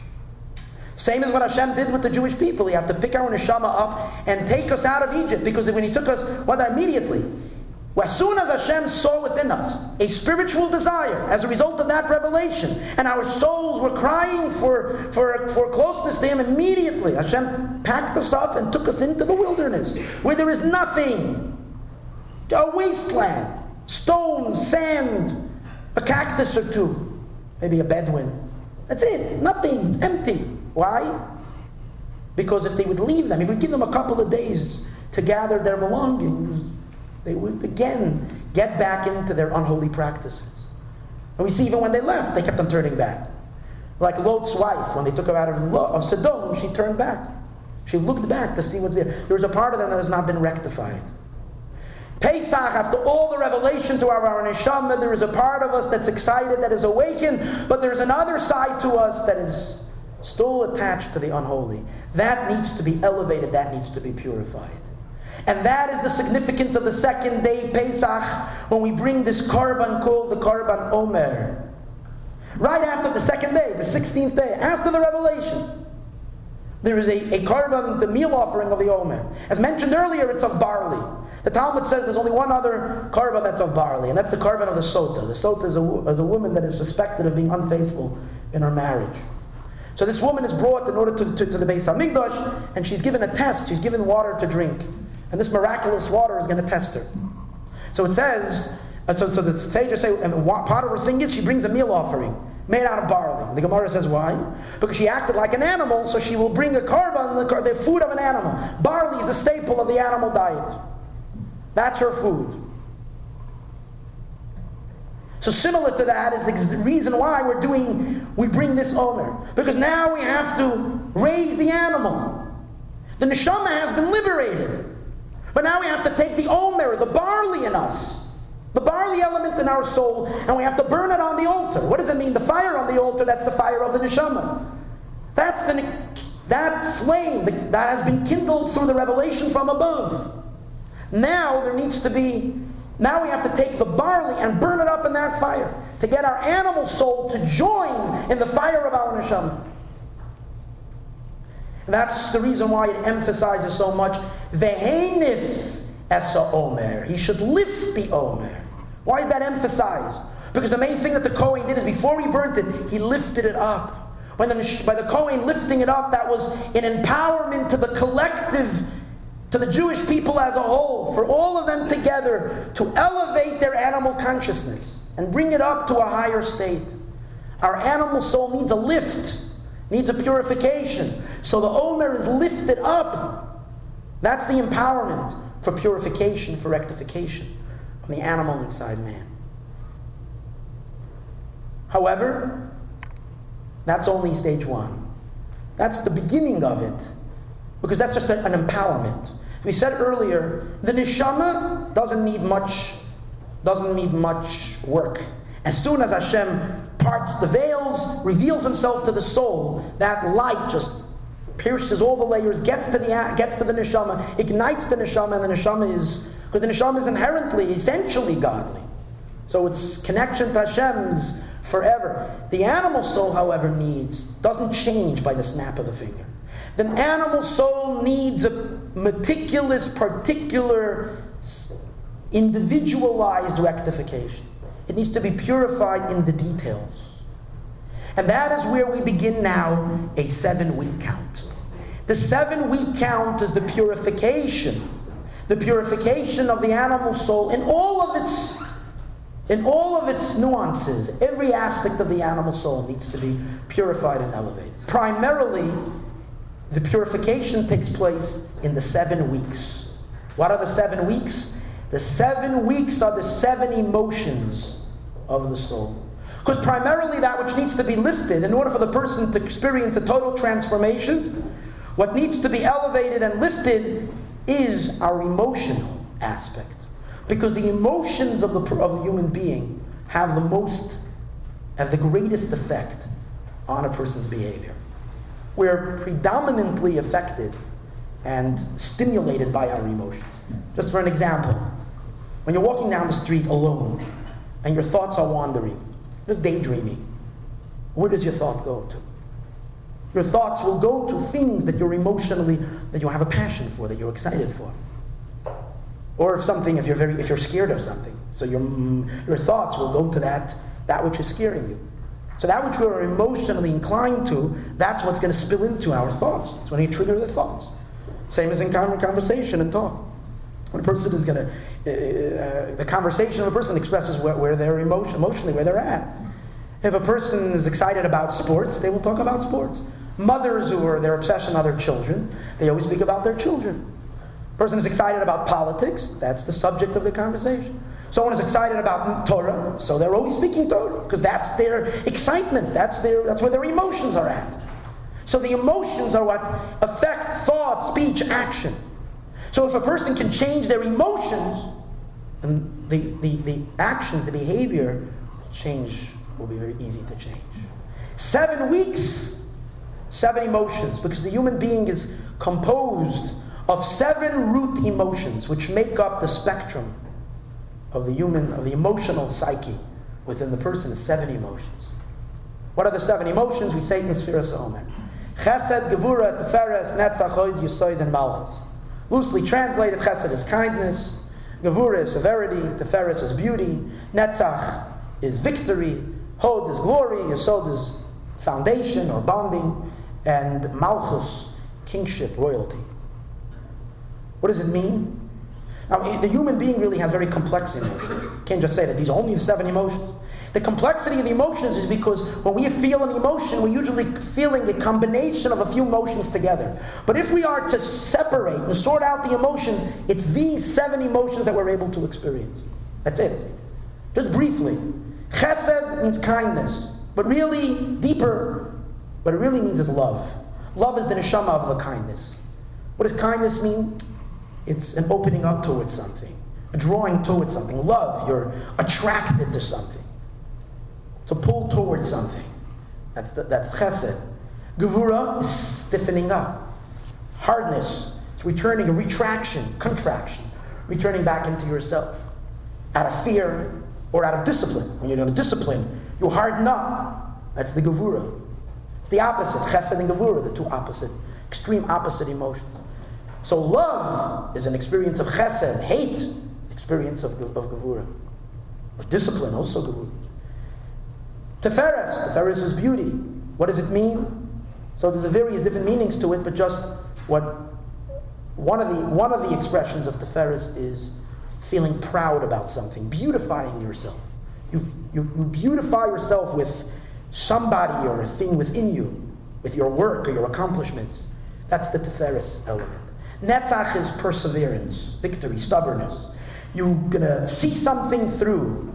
Same as what Hashem did with the Jewish people. He had to pick our neshama up and take us out of Egypt, because when he took us, what immediately, as soon as Hashem saw within us a spiritual desire as a result of that revelation, and our souls were crying for, for, for closeness to Him, immediately Hashem packed us up and took us into the wilderness where there is nothing, a wasteland, stones, sand, a cactus or two, maybe a Bedouin. That's it, nothing, it's empty. Why? Because if they would leave them, if we give them a couple of days to gather their belongings, they would again get back into their unholy practices. And we see even when they left, they kept on turning back. Like Lot's wife, when they took her out of, of Sodom, she turned back. She looked back to see what's there. There was a part of them that has not been rectified. Pesach, after all the revelation to our, our neshama, there is a part of us that's excited, that is awakened, but there's another side to us that is still attached to the unholy. That needs to be elevated, that needs to be purified. And that is the significance of the second day, Pesach, when we bring this korban called the korban omer. Right after the second day, the sixteenth day, after the revelation, there is a, a korban, the meal offering of the omer. As mentioned earlier, it's of barley. The Talmud says there's only one other korban that's of barley, and that's the korban of the sota. The sota is a, is a woman that is suspected of being unfaithful in her marriage. So this woman is brought in order to, to, to the Beis HaMikdash, and she's given a test. She's given water to drink. And this miraculous water is going to test her. So it says, uh, so, so the sages say, and part of her thing is she brings a meal offering made out of barley. The Gemara says why? Because she acted like an animal, so she will bring a korban, the, the food of an animal. Barley is a staple of the animal diet. That's her food. So similar to that is the reason why we're doing, we bring this omer. Because now we have to raise the animal. The neshama has been liberated. But now we have to take the omer, the barley in us, the barley element in our soul, and we have to burn it on the altar. What does it mean? The fire on the altar, that's the fire of the neshama. That's the, that flame that has been kindled through the revelation from above. Now there needs to be, now we have to take the barley and burn it up in that fire to get our animal soul to join in the fire of our neshama. And that's the reason why it emphasizes so much, Vehenif esa omer. He should lift the omer. Why is that emphasized? Because the main thing that the Kohen did is before he burnt it, he lifted it up. When the, by the Kohen lifting it up, that was an empowerment to the collective, to the Jewish people as a whole, for all of them together to elevate their animal consciousness and bring it up to a higher state. Our animal soul needs a lift, needs a purification. So the omer is lifted up. That's the empowerment for purification, for rectification of the animal inside man. However, that's only stage one. That's the beginning of it, because that's just a, an empowerment. We said earlier, the neshama doesn't need much, doesn't need much work. As soon as Hashem parts the veils, reveals Himself to the soul, that light just pierces all the layers, gets to the gets to the neshama, ignites the neshama, and the neshama is, because the neshama is inherently, essentially godly. So its connection to Hashem is forever. The animal soul, however, needs, doesn't change by the snap of the finger. The animal soul needs a meticulous, particular, individualized rectification. It needs to be purified in the details. And that is where we begin now a seven-week count. The seven-week count is the purification. The purification of the animal soul in all of its In all of its nuances, every aspect of the animal soul needs to be purified and elevated. Primarily, the purification takes place in the seven weeks. What are the seven weeks? The seven weeks are the seven emotions of the soul. Because primarily that which needs to be lifted, in order for the person to experience a total transformation, what needs to be elevated and lifted is our emotional aspect. Because the emotions of the, of the human being have the most, have the greatest effect on a person's behavior. We're predominantly affected and stimulated by our emotions. Just for an example, when you're walking down the street alone and your thoughts are wandering, just daydreaming, where does your thought go to? Your thoughts will go to things that you're emotionally, that you have a passion for, that you're excited for. Or if something, if you're very, if you're scared of something, so your your thoughts will go to that that which is scaring you. So that which we are emotionally inclined to, that's what's going to spill into our thoughts. It's when you trigger the thoughts. Same as in conversation and talk. When a person is going to, uh, the conversation of a person expresses where, where they're emotion, emotionally, where they're at. If a person is excited about sports, they will talk about sports. Mothers who are their obsession on their children, they always speak about their children. A person is excited about politics, that's the subject of the conversation. Someone is excited about Torah, so they're always speaking Torah, because that's their excitement, that's their that's where their emotions are at. So the emotions are what affect thought, speech, action. So if a person can change their emotions, then the, the, the actions, the behavior will change, will be very easy to change. Seven weeks, seven emotions, because the human being is composed of seven root emotions, which make up the spectrum of the human, of the emotional psyche within the person, is seven emotions. What are the seven emotions? We say in Sfiras HaOmer. Chesed, Gevura, Tiferes, Netzach, Hod, Yesod, and Malchus. Loosely translated, Chesed is kindness, Gevura is severity, Tiferes is beauty, Netzach is victory, Hod is glory, Yesod is foundation or bonding, and Malchus, kingship, royalty. What does it mean? Now, the human being really has very complex emotions. You can't just say that these are only the seven emotions. The complexity of the emotions is because when we feel an emotion, we're usually feeling a combination of a few emotions together. But if we are to separate and sort out the emotions, it's these seven emotions that we're able to experience. That's it. Just briefly. Chesed means kindness. But really, deeper, what it really means is love. Love is the neshama of the kindness. What does kindness mean? It's an opening up towards something, a drawing towards something. Love, you're attracted to something. To pull towards something. That's the, that's chesed. Gevura is stiffening up. Hardness, it's returning, a retraction, contraction, returning back into yourself. Out of fear or out of discipline. When you're going to discipline, you harden up. That's the gevura. It's the opposite, chesed and gevura, the two opposite, extreme opposite emotions. So love is an experience of chesed, hate, experience of, of gevura. Of discipline, also gevura. Tiferes, Tiferes is beauty. What does it mean? So there's a various different meanings to it, but just what one of the one of the expressions of Tiferes is feeling proud about something, beautifying yourself. You, you, you beautify yourself with somebody or a thing within you, with your work or your accomplishments. That's the Tiferes element. Netzach is perseverance, victory, stubbornness. You're going to see something through.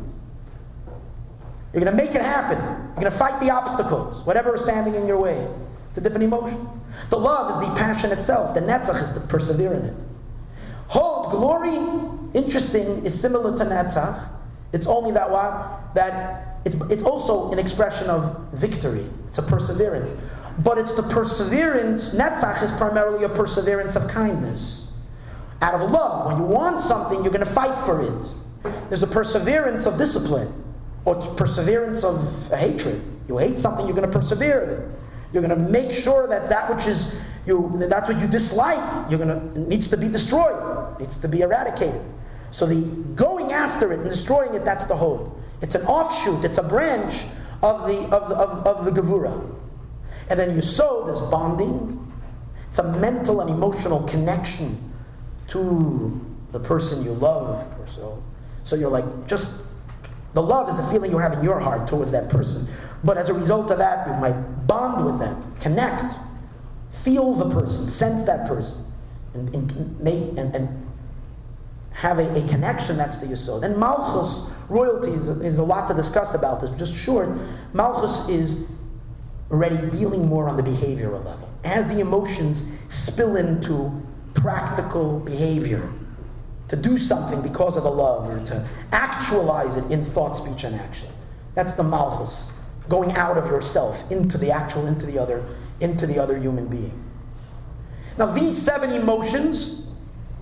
You're going to make it happen. You're going to fight the obstacles, whatever is standing in your way. It's a different emotion. The love is the passion itself. The netzach is to persevere in it. Hod, glory, interesting, is similar to netzach. It's only that what? That it's, it's also an expression of victory. It's a perseverance. But it's the perseverance, netzach is primarily a perseverance of kindness. Out of love. When you want something, you're going to fight for it. There's a perseverance of discipline. Or perseverance of hatred. You hate something, you're going to persevere in it. You're going to make sure that that which is you, that's what you dislike, you're going to it needs to be destroyed, needs to be eradicated. So the going after it and destroying it, that's the whole. It's an offshoot, it's a branch of the of the of, of the gevura. And then Yesod is bonding. It's a mental and emotional connection to the person you love or so. So you're like just The love is the feeling you have in your heart towards that person. But as a result of that, you might bond with them, connect, feel the person, sense that person, and, and make and, and have a, a connection. That's the yesod. And Malchus, royalty, is, is a lot to discuss about this. Just short, Malchus is already dealing more on the behavioral level. As the emotions spill into practical behavior, to do something because of the love, or to actualize it in thought, speech, and action. That's the Malchus, going out of yourself into the actual, into the other, into the other human being. Now, these seven emotions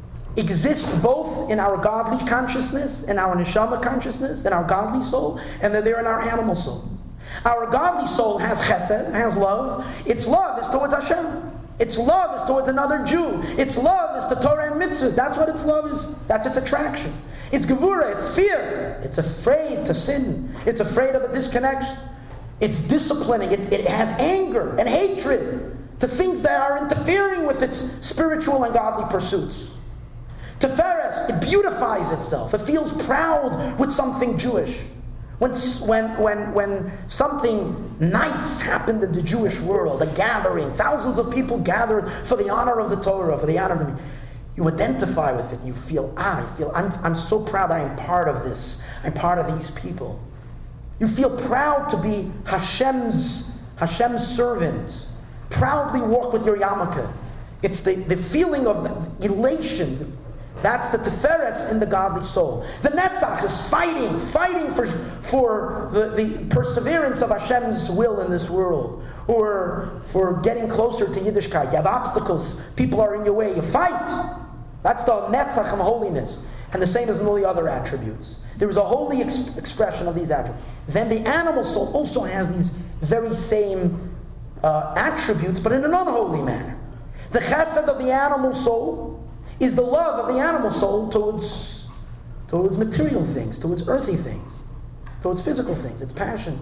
exist both in our godly consciousness, in our neshama consciousness, in our godly soul, and they're there in our animal soul. Our godly soul has chesed, has love. Its love is towards Hashem. Its love is towards another Jew. Its love is to Torah and mitzvahs. That's what its love is. That's its attraction. It's gevura, it's fear. It's afraid to sin. It's afraid of the disconnection. It's disciplining. It, it has anger and hatred to things that are interfering with its spiritual and godly pursuits. Tiferes, it beautifies itself. It feels proud with something Jewish. When, when, when, when something nice happened in the Jewish world, a gathering, thousands of people gathered for the honor of the Torah, for the honor of the... You identify with it, and you feel, ah, I feel, I'm, I'm so proud that I'm part of this. I'm part of these people. You feel proud to be Hashem's, Hashem's servant. Proudly walk with your yarmulke. It's the, the feeling of elation. That's the Tiferes in the godly soul. The Netzach is fighting, fighting for, for the, the perseverance of Hashem's will in this world, or for getting closer to Yiddishkeit. You have obstacles, people are in your way, you fight. That's the Netzach and holiness. And the same as in all the other attributes. There is a holy ex- expression of these attributes. Then the animal soul also has these very same uh, attributes, but in an unholy manner. The chesed of the animal soul is the love of the animal soul towards, towards material things, towards earthy things, towards physical things. It's passion.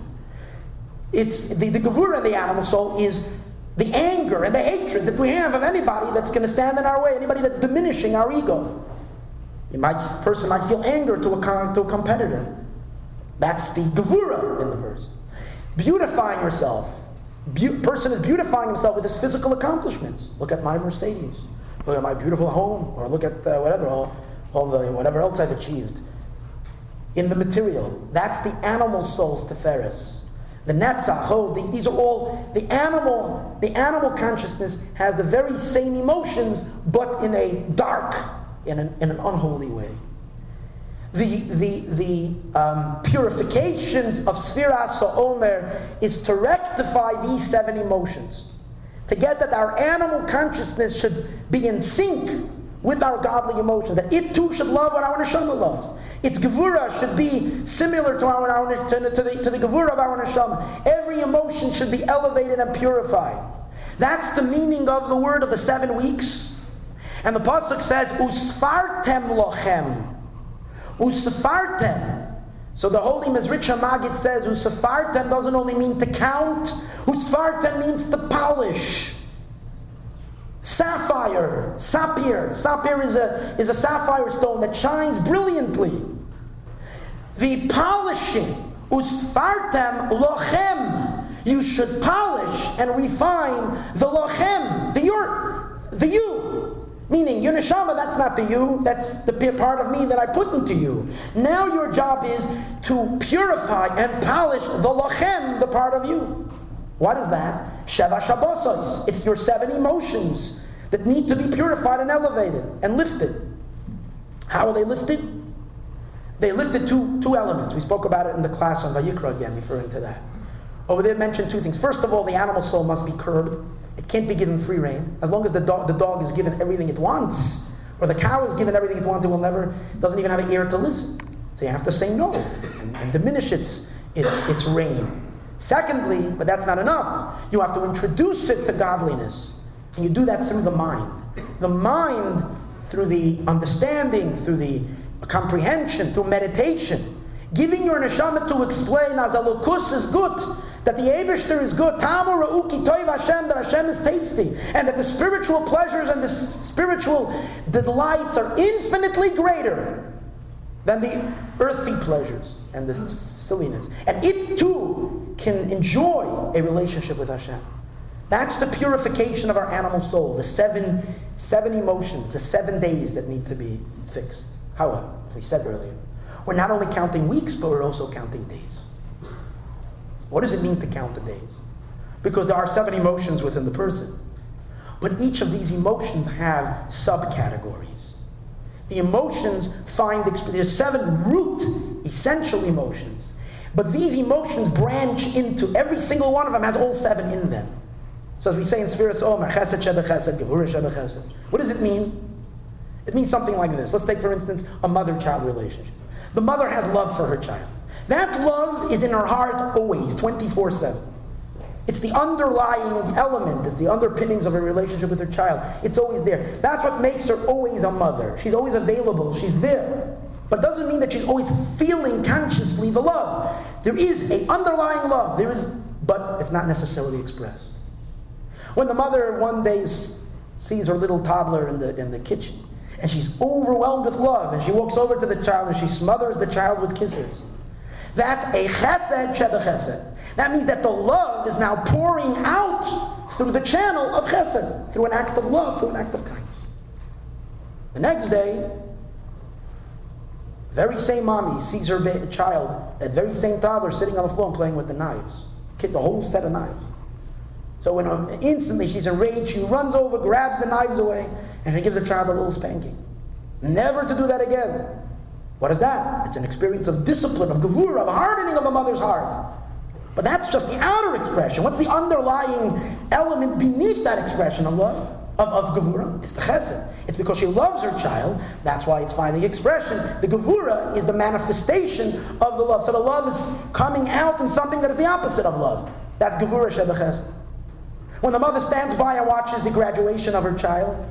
It's the, the gevura in the animal soul is the anger and the hatred that we have of anybody that's going to stand in our way, anybody that's diminishing our ego. You might, a person might feel anger to a, to a competitor. That's the gevura in the person. Beautifying yourself. Be- person is beautifying himself with his physical accomplishments. Look at my Mercedes. Look at my beautiful home, or look at uh, whatever, all, all the whatever else I've achieved. In the material, that's the animal soul's Tiferes. The Netzach, oh, these, these are all the animal. The animal consciousness has the very same emotions, but in a dark, in an, in an unholy way. The the the um, purification of Sfiras Omer is to rectify these seven emotions. To get that our animal consciousness should be in sync with our godly emotions, that it too should love what our neshama loves. Its gevura should be similar to our, our to, the, to the to the gevura of our neshama. Every emotion should be elevated and purified. That's the meaning of the word of the seven weeks. And the pasuk says, "Usfartem lochem." Usfartem. So the holy Mezritcha Magid says, Usfartem doesn't only mean to count. Usfartem means to polish. Sapphire, sapphire. Sapphire is a, is a sapphire stone that shines brilliantly. The polishing, Usfartem lochem. You should polish and refine the lochem, the your, the you. Meaning, your neshama, that's not the you, that's the part of me that I put into you. Now your job is to purify and polish the lochem, the part of you. What is that? Sheva Shabbosos. It's your seven emotions that need to be purified and elevated and lifted. How are they lifted? They lifted two, two elements. We spoke about it in the class on Vayikra again, referring to that. Over there mentioned two things. First of all, the animal soul must be curbed. It can't be given free rein. As long as the dog, the dog is given everything it wants, or the cow is given everything it wants, it will never, doesn't even have an ear to listen. So you have to say no and, and diminish its, its, its reign. Secondly, but that's not enough, you have to introduce it to godliness. And you do that through the mind. The mind, through the understanding, through the comprehension, through meditation. Giving your neshama to explain as Elokus is good, that the Eibishter is good, Tamu Ra'uki Toiv Hashem, that Hashem is tasty, and that the spiritual pleasures and the spiritual delights are infinitely greater than the earthly pleasures and the silliness. And it too can enjoy a relationship with Hashem. That's the purification of our animal soul, the seven, seven emotions, the seven days that need to be fixed. However, we said earlier, we're not only counting weeks, but we're also counting days. What does it mean to count the days? Because there are seven emotions within the person. But each of these emotions have subcategories. The emotions find, there's seven root, essential emotions. But these emotions branch into, every single one of them has all seven in them. So as we say in Sfiras Omer, Chesed Shebe Chesed, Gevura Shebe Chesed. What does it mean? It means something like this. Let's take, for instance, a mother-child relationship. The mother has love for her child. That love is in her heart always, twenty-four seven. It's the underlying element, it's the underpinnings of a relationship with her child. It's always there. That's what makes her always a mother. She's always available, she's there. But it doesn't mean that she's always feeling consciously the love. There is an underlying love, there is, but it's not necessarily expressed. When the mother one day sees her little toddler in the, in the kitchen, and she's overwhelmed with love, and she walks over to the child and she smothers the child with kisses, that's a chesed shebe chesed. That means that the love is now pouring out through the channel of chesed, through an act of love, through an act of kindness. The next day, very same mommy sees her ba- child, that very same toddler sitting on the floor and playing with the knives. Kid, the whole set of knives. So when uh, instantly she's enraged, she runs over, grabs the knives away, and she gives her child a little spanking. Never to do that again. What is that? It's an experience of discipline, of gevura, of hardening of a mother's heart. But that's just the outer expression. What's the underlying element beneath that expression of love, of, of gevura? It's the chesed. It's because she loves her child. That's why it's finding expression. The gevura is the manifestation of the love. So the love is coming out in something that is the opposite of love. That's gevura shebe chesed. When the mother stands by and watches the graduation of her child,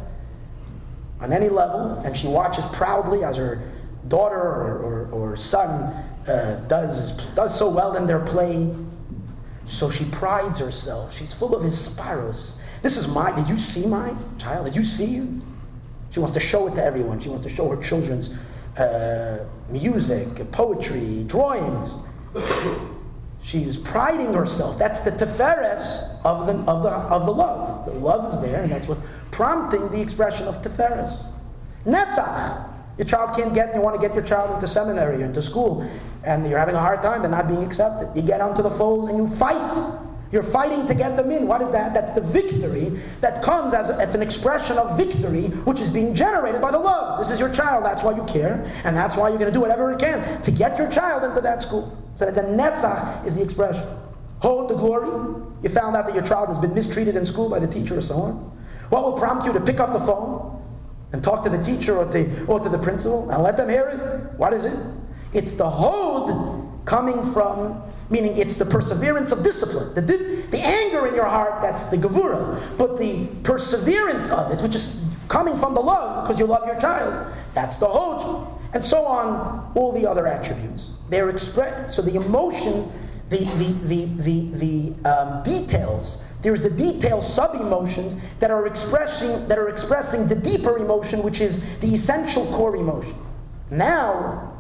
on any level, and she watches proudly as her daughter or, or, or son uh, does, does so well in their play, so she prides herself. She's full of his sparrows. This is my, did you see my child? Did you see it? She wants to show it to everyone. She wants to show her children's uh, music, poetry, drawings. She's priding herself. That's the teferes of the, of the, of the love. The love is there, and that's what's prompting the expression of teferes. Netzach. Your child can't get, you want to get your child into seminary or into school, and you're having a hard time, they're not being accepted. You get onto the fold and you fight. You're fighting to get them in. What is that? That's the victory that comes as, a, as an expression of victory, which is being generated by the love. This is your child, that's why you care, and that's why you're going to do whatever you can to get your child into that school. So that the netzach is the expression. Hold the glory. You found out that your child has been mistreated in school by the teacher or so on. What will prompt you to pick up the phone and talk to the teacher or to, or to the principal and let them hear it? What is it? It's the hold coming from, meaning it's the perseverance of discipline. The, the anger in your heart, that's the gevura. But the perseverance of it, which is coming from the love because you love your child, that's the hold. And so on, all the other attributes. They're expressed. So the emotion, the the the the, the um, details. There's the detailed sub-emotions that are expressing that are expressing the deeper emotion, which is the essential core emotion. Now,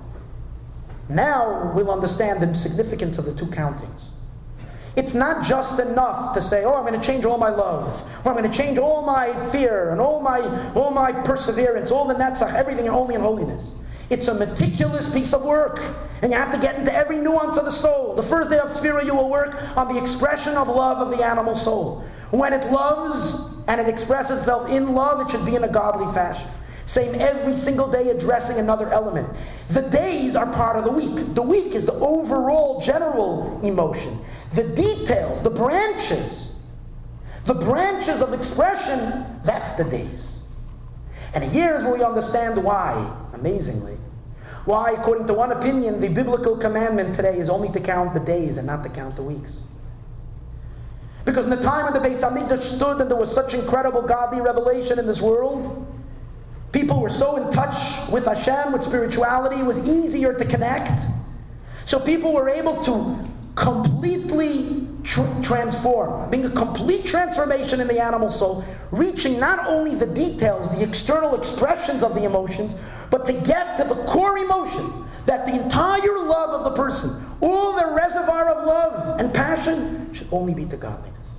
now we'll understand the significance of the two countings. It's not just enough to say, "Oh, I'm going to change all my love, or I'm going to change all my fear and all my all my perseverance, all the netzach, everything only in holiness." It's a meticulous piece of work. And you have to get into every nuance of the soul. The first day of Sphira, you will work on the expression of love of the animal soul. When it loves and it expresses itself in love, it should be in a godly fashion. Same every single day, addressing another element. The days are part of the week. The week is the overall general emotion. The details, the branches, the branches of expression, that's the days. And here's where we understand why, amazingly. Why, according to one opinion, the biblical commandment today is only to count the days and not to count the weeks. Because in the time when the Beis Hamikdash stood and there was such incredible godly revelation in this world, people were so in touch with Hashem, with spirituality, it was easier to connect. So people were able to completely tr- transform, being a complete transformation in the animal soul, reaching not only the details, the external expressions of the emotions, But to get to the core emotion, that the entire love of the person, all the reservoir of love and passion, should only be to godliness.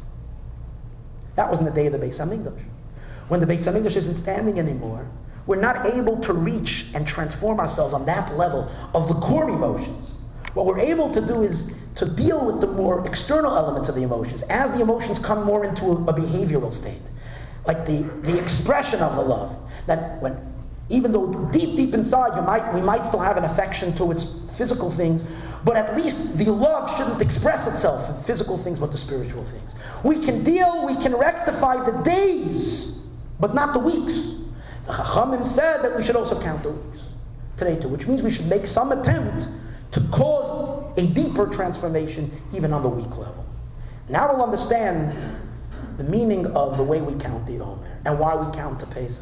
That was in the day of the Beis HaMikdash. When the Beis HaMikdash isn't standing anymore, we're not able to reach and transform ourselves on that level of the core emotions. What we're able to do is to deal with the more external elements of the emotions as the emotions come more into a, a behavioral state. Like the, the expression of the love. That when, even though deep, deep inside you might, we might still have an affection towards physical things, but at least the love shouldn't express itself in physical things but the spiritual things. We can deal, we can rectify the days, but not the weeks. The Chachamim said that we should also count the weeks today too, which means we should make some attempt to cause a deeper transformation even on the week level. Now we'll understand the meaning of the way we count the Omer and why we count the Pesach.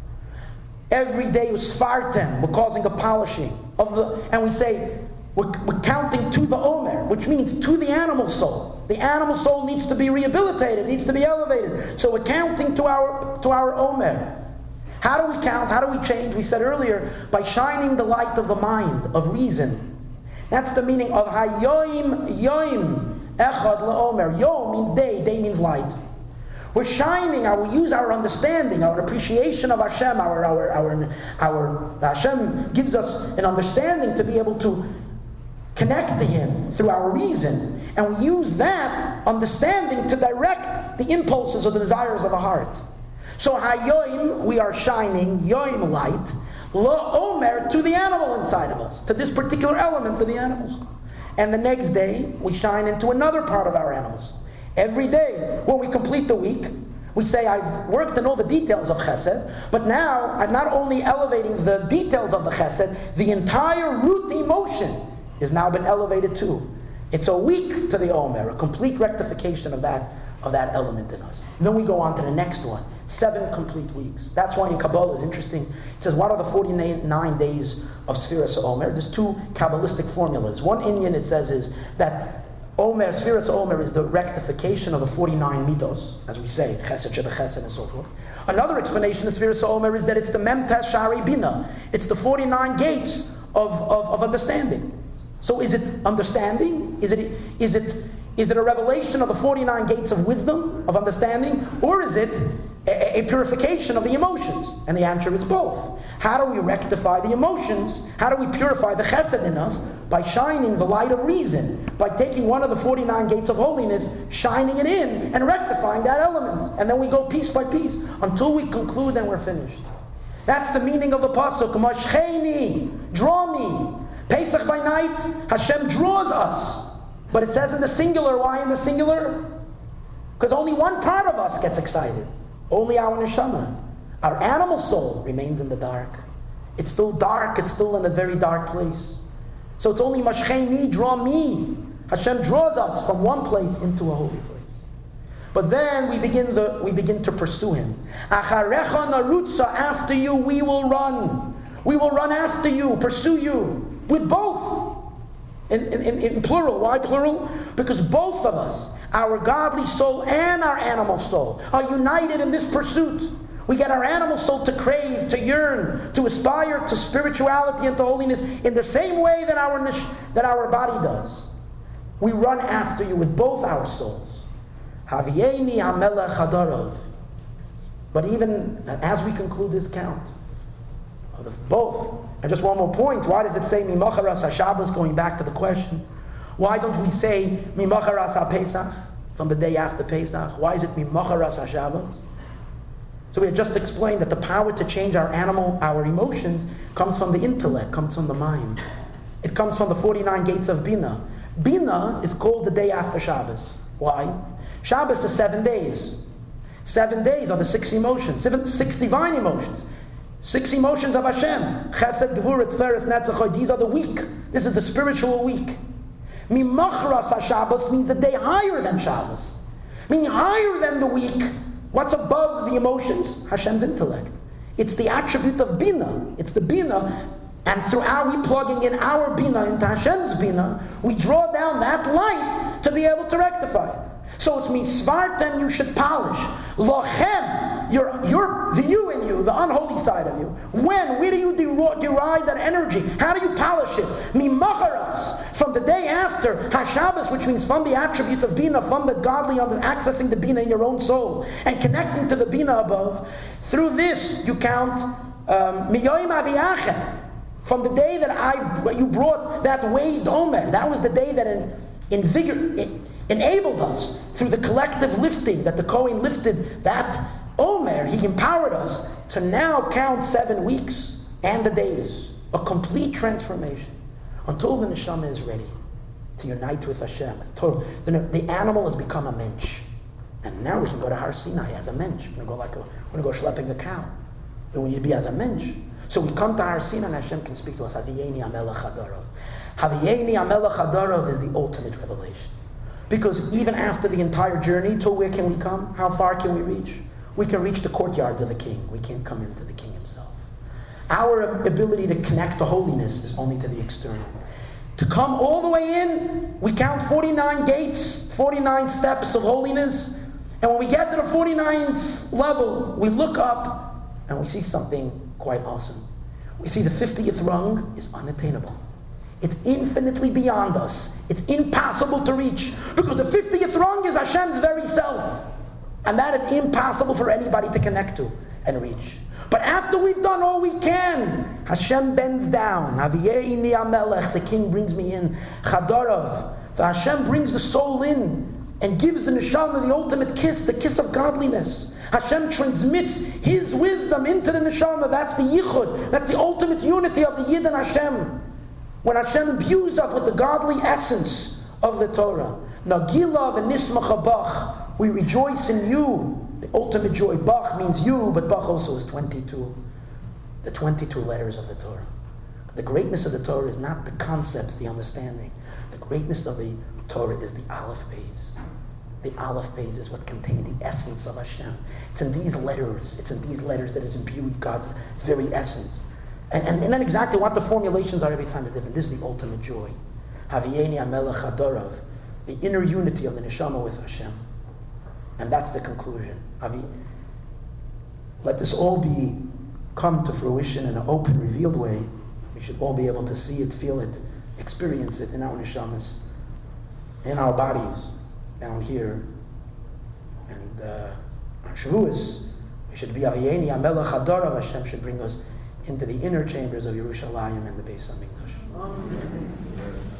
Every day is Sfartem, we're causing a polishing of the, and we say we're, we're counting to the Omer, which means to the animal soul. The animal soul needs to be rehabilitated, needs to be elevated. So we're counting to our to our Omer. How do we count? How do we change? We said earlier, by shining the light of the mind, of reason. That's the meaning of Hayoim Yoim Echad LaOmer. Yom means day, day means light. We're shining, our, we use our understanding, our appreciation of Hashem, our, our, our, our, Hashem gives us an understanding to be able to connect to Him through our reason. And we use that understanding to direct the impulses or the desires of the heart. So Hayoim, we are shining, Yoim light, Lo-Omer, to the animal inside of us, to this particular element of the animals. And the next day, we shine into another part of our animals. Every day, when we complete the week, we say, I've worked in all the details of Chesed, but now I'm not only elevating the details of the Chesed, the entire root emotion has now been elevated too. It's a week to the Omer, a complete rectification of that, of that element in us. And then we go on to the next one. Seven complete weeks. That's why in Kabbalah is interesting. It says, what are the forty-nine days of Sfiras Omer? There's two Kabbalistic formulas. One Indian, it says, is that Omer, Sfiras Omer is the rectification of the forty-nine mitos, as we say, Chesed, Sheba Chesed, and so forth. Another explanation of Sfiras Omer is that it's the Memtes Shari Bina. It's the forty-nine gates of, of, of understanding. So is it understanding? Is it, is it, is it a revelation of the forty-nine gates of wisdom, of understanding? Or is it A, a purification of the emotions? And the answer is both. How do we rectify the emotions? How do we purify the chesed in us? By shining the light of reason. By taking one of the forty-nine gates of holiness, shining it in, and rectifying that element. And then we go piece by piece, until we conclude and we're finished. That's the meaning of the pasuk. Mashcheni, draw me. Pesach by night, Hashem draws us. But it says in the singular. Why in the singular? Because only one part of us gets excited. Only our neshama, our animal soul, remains in the dark. It's still dark, it's still in a very dark place. So it's only mashcheni, draw me. Hashem draws us from one place into a holy place. But then we begin the, we begin to pursue Him. Acharecha narutza, after you we will run. We will run after you, pursue you, with both. In, in, in plural. Why plural? Because both of us, our godly soul and our animal soul, are united in this pursuit. We get our animal soul to crave, to yearn, to aspire to spirituality and to holiness in the same way that our, that our body does. We run after you with both our souls. Havieni hamelech hadarav. But even as we conclude this count, of both, and just one more point, why does it say Mimacharas HaShabbos, going back to the question? Why don't we say Mimacharas HaPesach, from the day after Pesach? Why is it Mimacharas HaShabbos? So we had just explained that the power to change our animal, our emotions, comes from the intellect, comes from the mind. It comes from the forty-nine gates of Bina. Bina is called the day after Shabbos. Why? Shabbos is seven days. Seven days are the six emotions, seven, six divine emotions. Six emotions of Hashem. Chesed, Gevurah, Tiferes, Netzach. These are the week. This is the spiritual week. Mimachras HaShabbos means the day higher than Shabbos. Meaning higher than the week. What's above the emotions? Hashem's intellect. It's the attribute of Bina. It's the Bina. And through our, we plugging in our Bina into Hashem's Bina, we draw down that light to be able to rectify it. So it's means Svartem, you should polish. Lochem, your, your, the you in you, the unholy side of you. When? Where do you de- derive that energy? How do you polish it? Mimacharas, from the day after Hashabbos, which means from the attribute of Bina, from the godly, accessing the Bina in your own soul and connecting to the Bina above. Through this, you count Miyoim Aviyachem. From the day that I, you brought that waved Omer, that was the day that in, invigor, it enabled us through the collective lifting, that the Kohen lifted that Omer, he empowered us to now count seven weeks and the days. A complete transformation until the neshama is ready to unite with Hashem. The, the animal has become a mensch. And now we can go to Har Sinai as a mensch. We're going to go like a, we're going to go schlepping a cow. And we need to be as a mensch. So we come to Har Sinai and Hashem can speak to us. Haviyeni Amelech Hadarov. Haviyeni Amelech Hadarov is the ultimate revelation. Because even after the entire journey, till where can we come? How far can we reach? We can reach the courtyards of the king. We can't come into the king himself. Our ability to connect to holiness is only to the external. To come all the way in, we count forty-nine gates, forty-nine steps of holiness. And when we get to the forty-ninth level, we look up and we see something quite awesome. We see the fiftieth rung is unattainable. It's infinitely beyond us. It's impossible to reach. Because the fiftieth rung is Hashem's very self. And that is impossible for anybody to connect to and reach. But after we've done all we can, Hashem bends down. Haviyeni Amelech, the king brings me in. Chadarav, the Hashem brings the soul in and gives the neshama the ultimate kiss, the kiss of godliness. Hashem transmits His wisdom into the neshama. That's the yichud. That's the ultimate unity of the Yid and Hashem. When Hashem imbues us with the godly essence of the Torah. Nagila v'nismach bach. We rejoice in you. The ultimate joy. Bach means you, but Bach also is twenty-two. The twenty-two letters of the Torah. The greatness of the Torah is not the concepts, the understanding. The greatness of the Torah is the Aleph Beis. The Aleph Beis is what contains the essence of Hashem. It's in these letters. It's in these letters that is imbued God's very essence. And, and, and then exactly what the formulations are every time is different. This is the ultimate joy. Haviyeni Amelech Hadorav. The inner unity of the neshama with Hashem. And that's the conclusion. Avi, let this all be come to fruition in an open, revealed way. We should all be able to see it, feel it, experience it in our neshamas, in our bodies, down here. And uh, our Shavuos, we should be Aviyeni Amelech Hadorav. Hashem should bring us into the inner chambers of Yerushalayim and the Beis HaMikdash. Amen.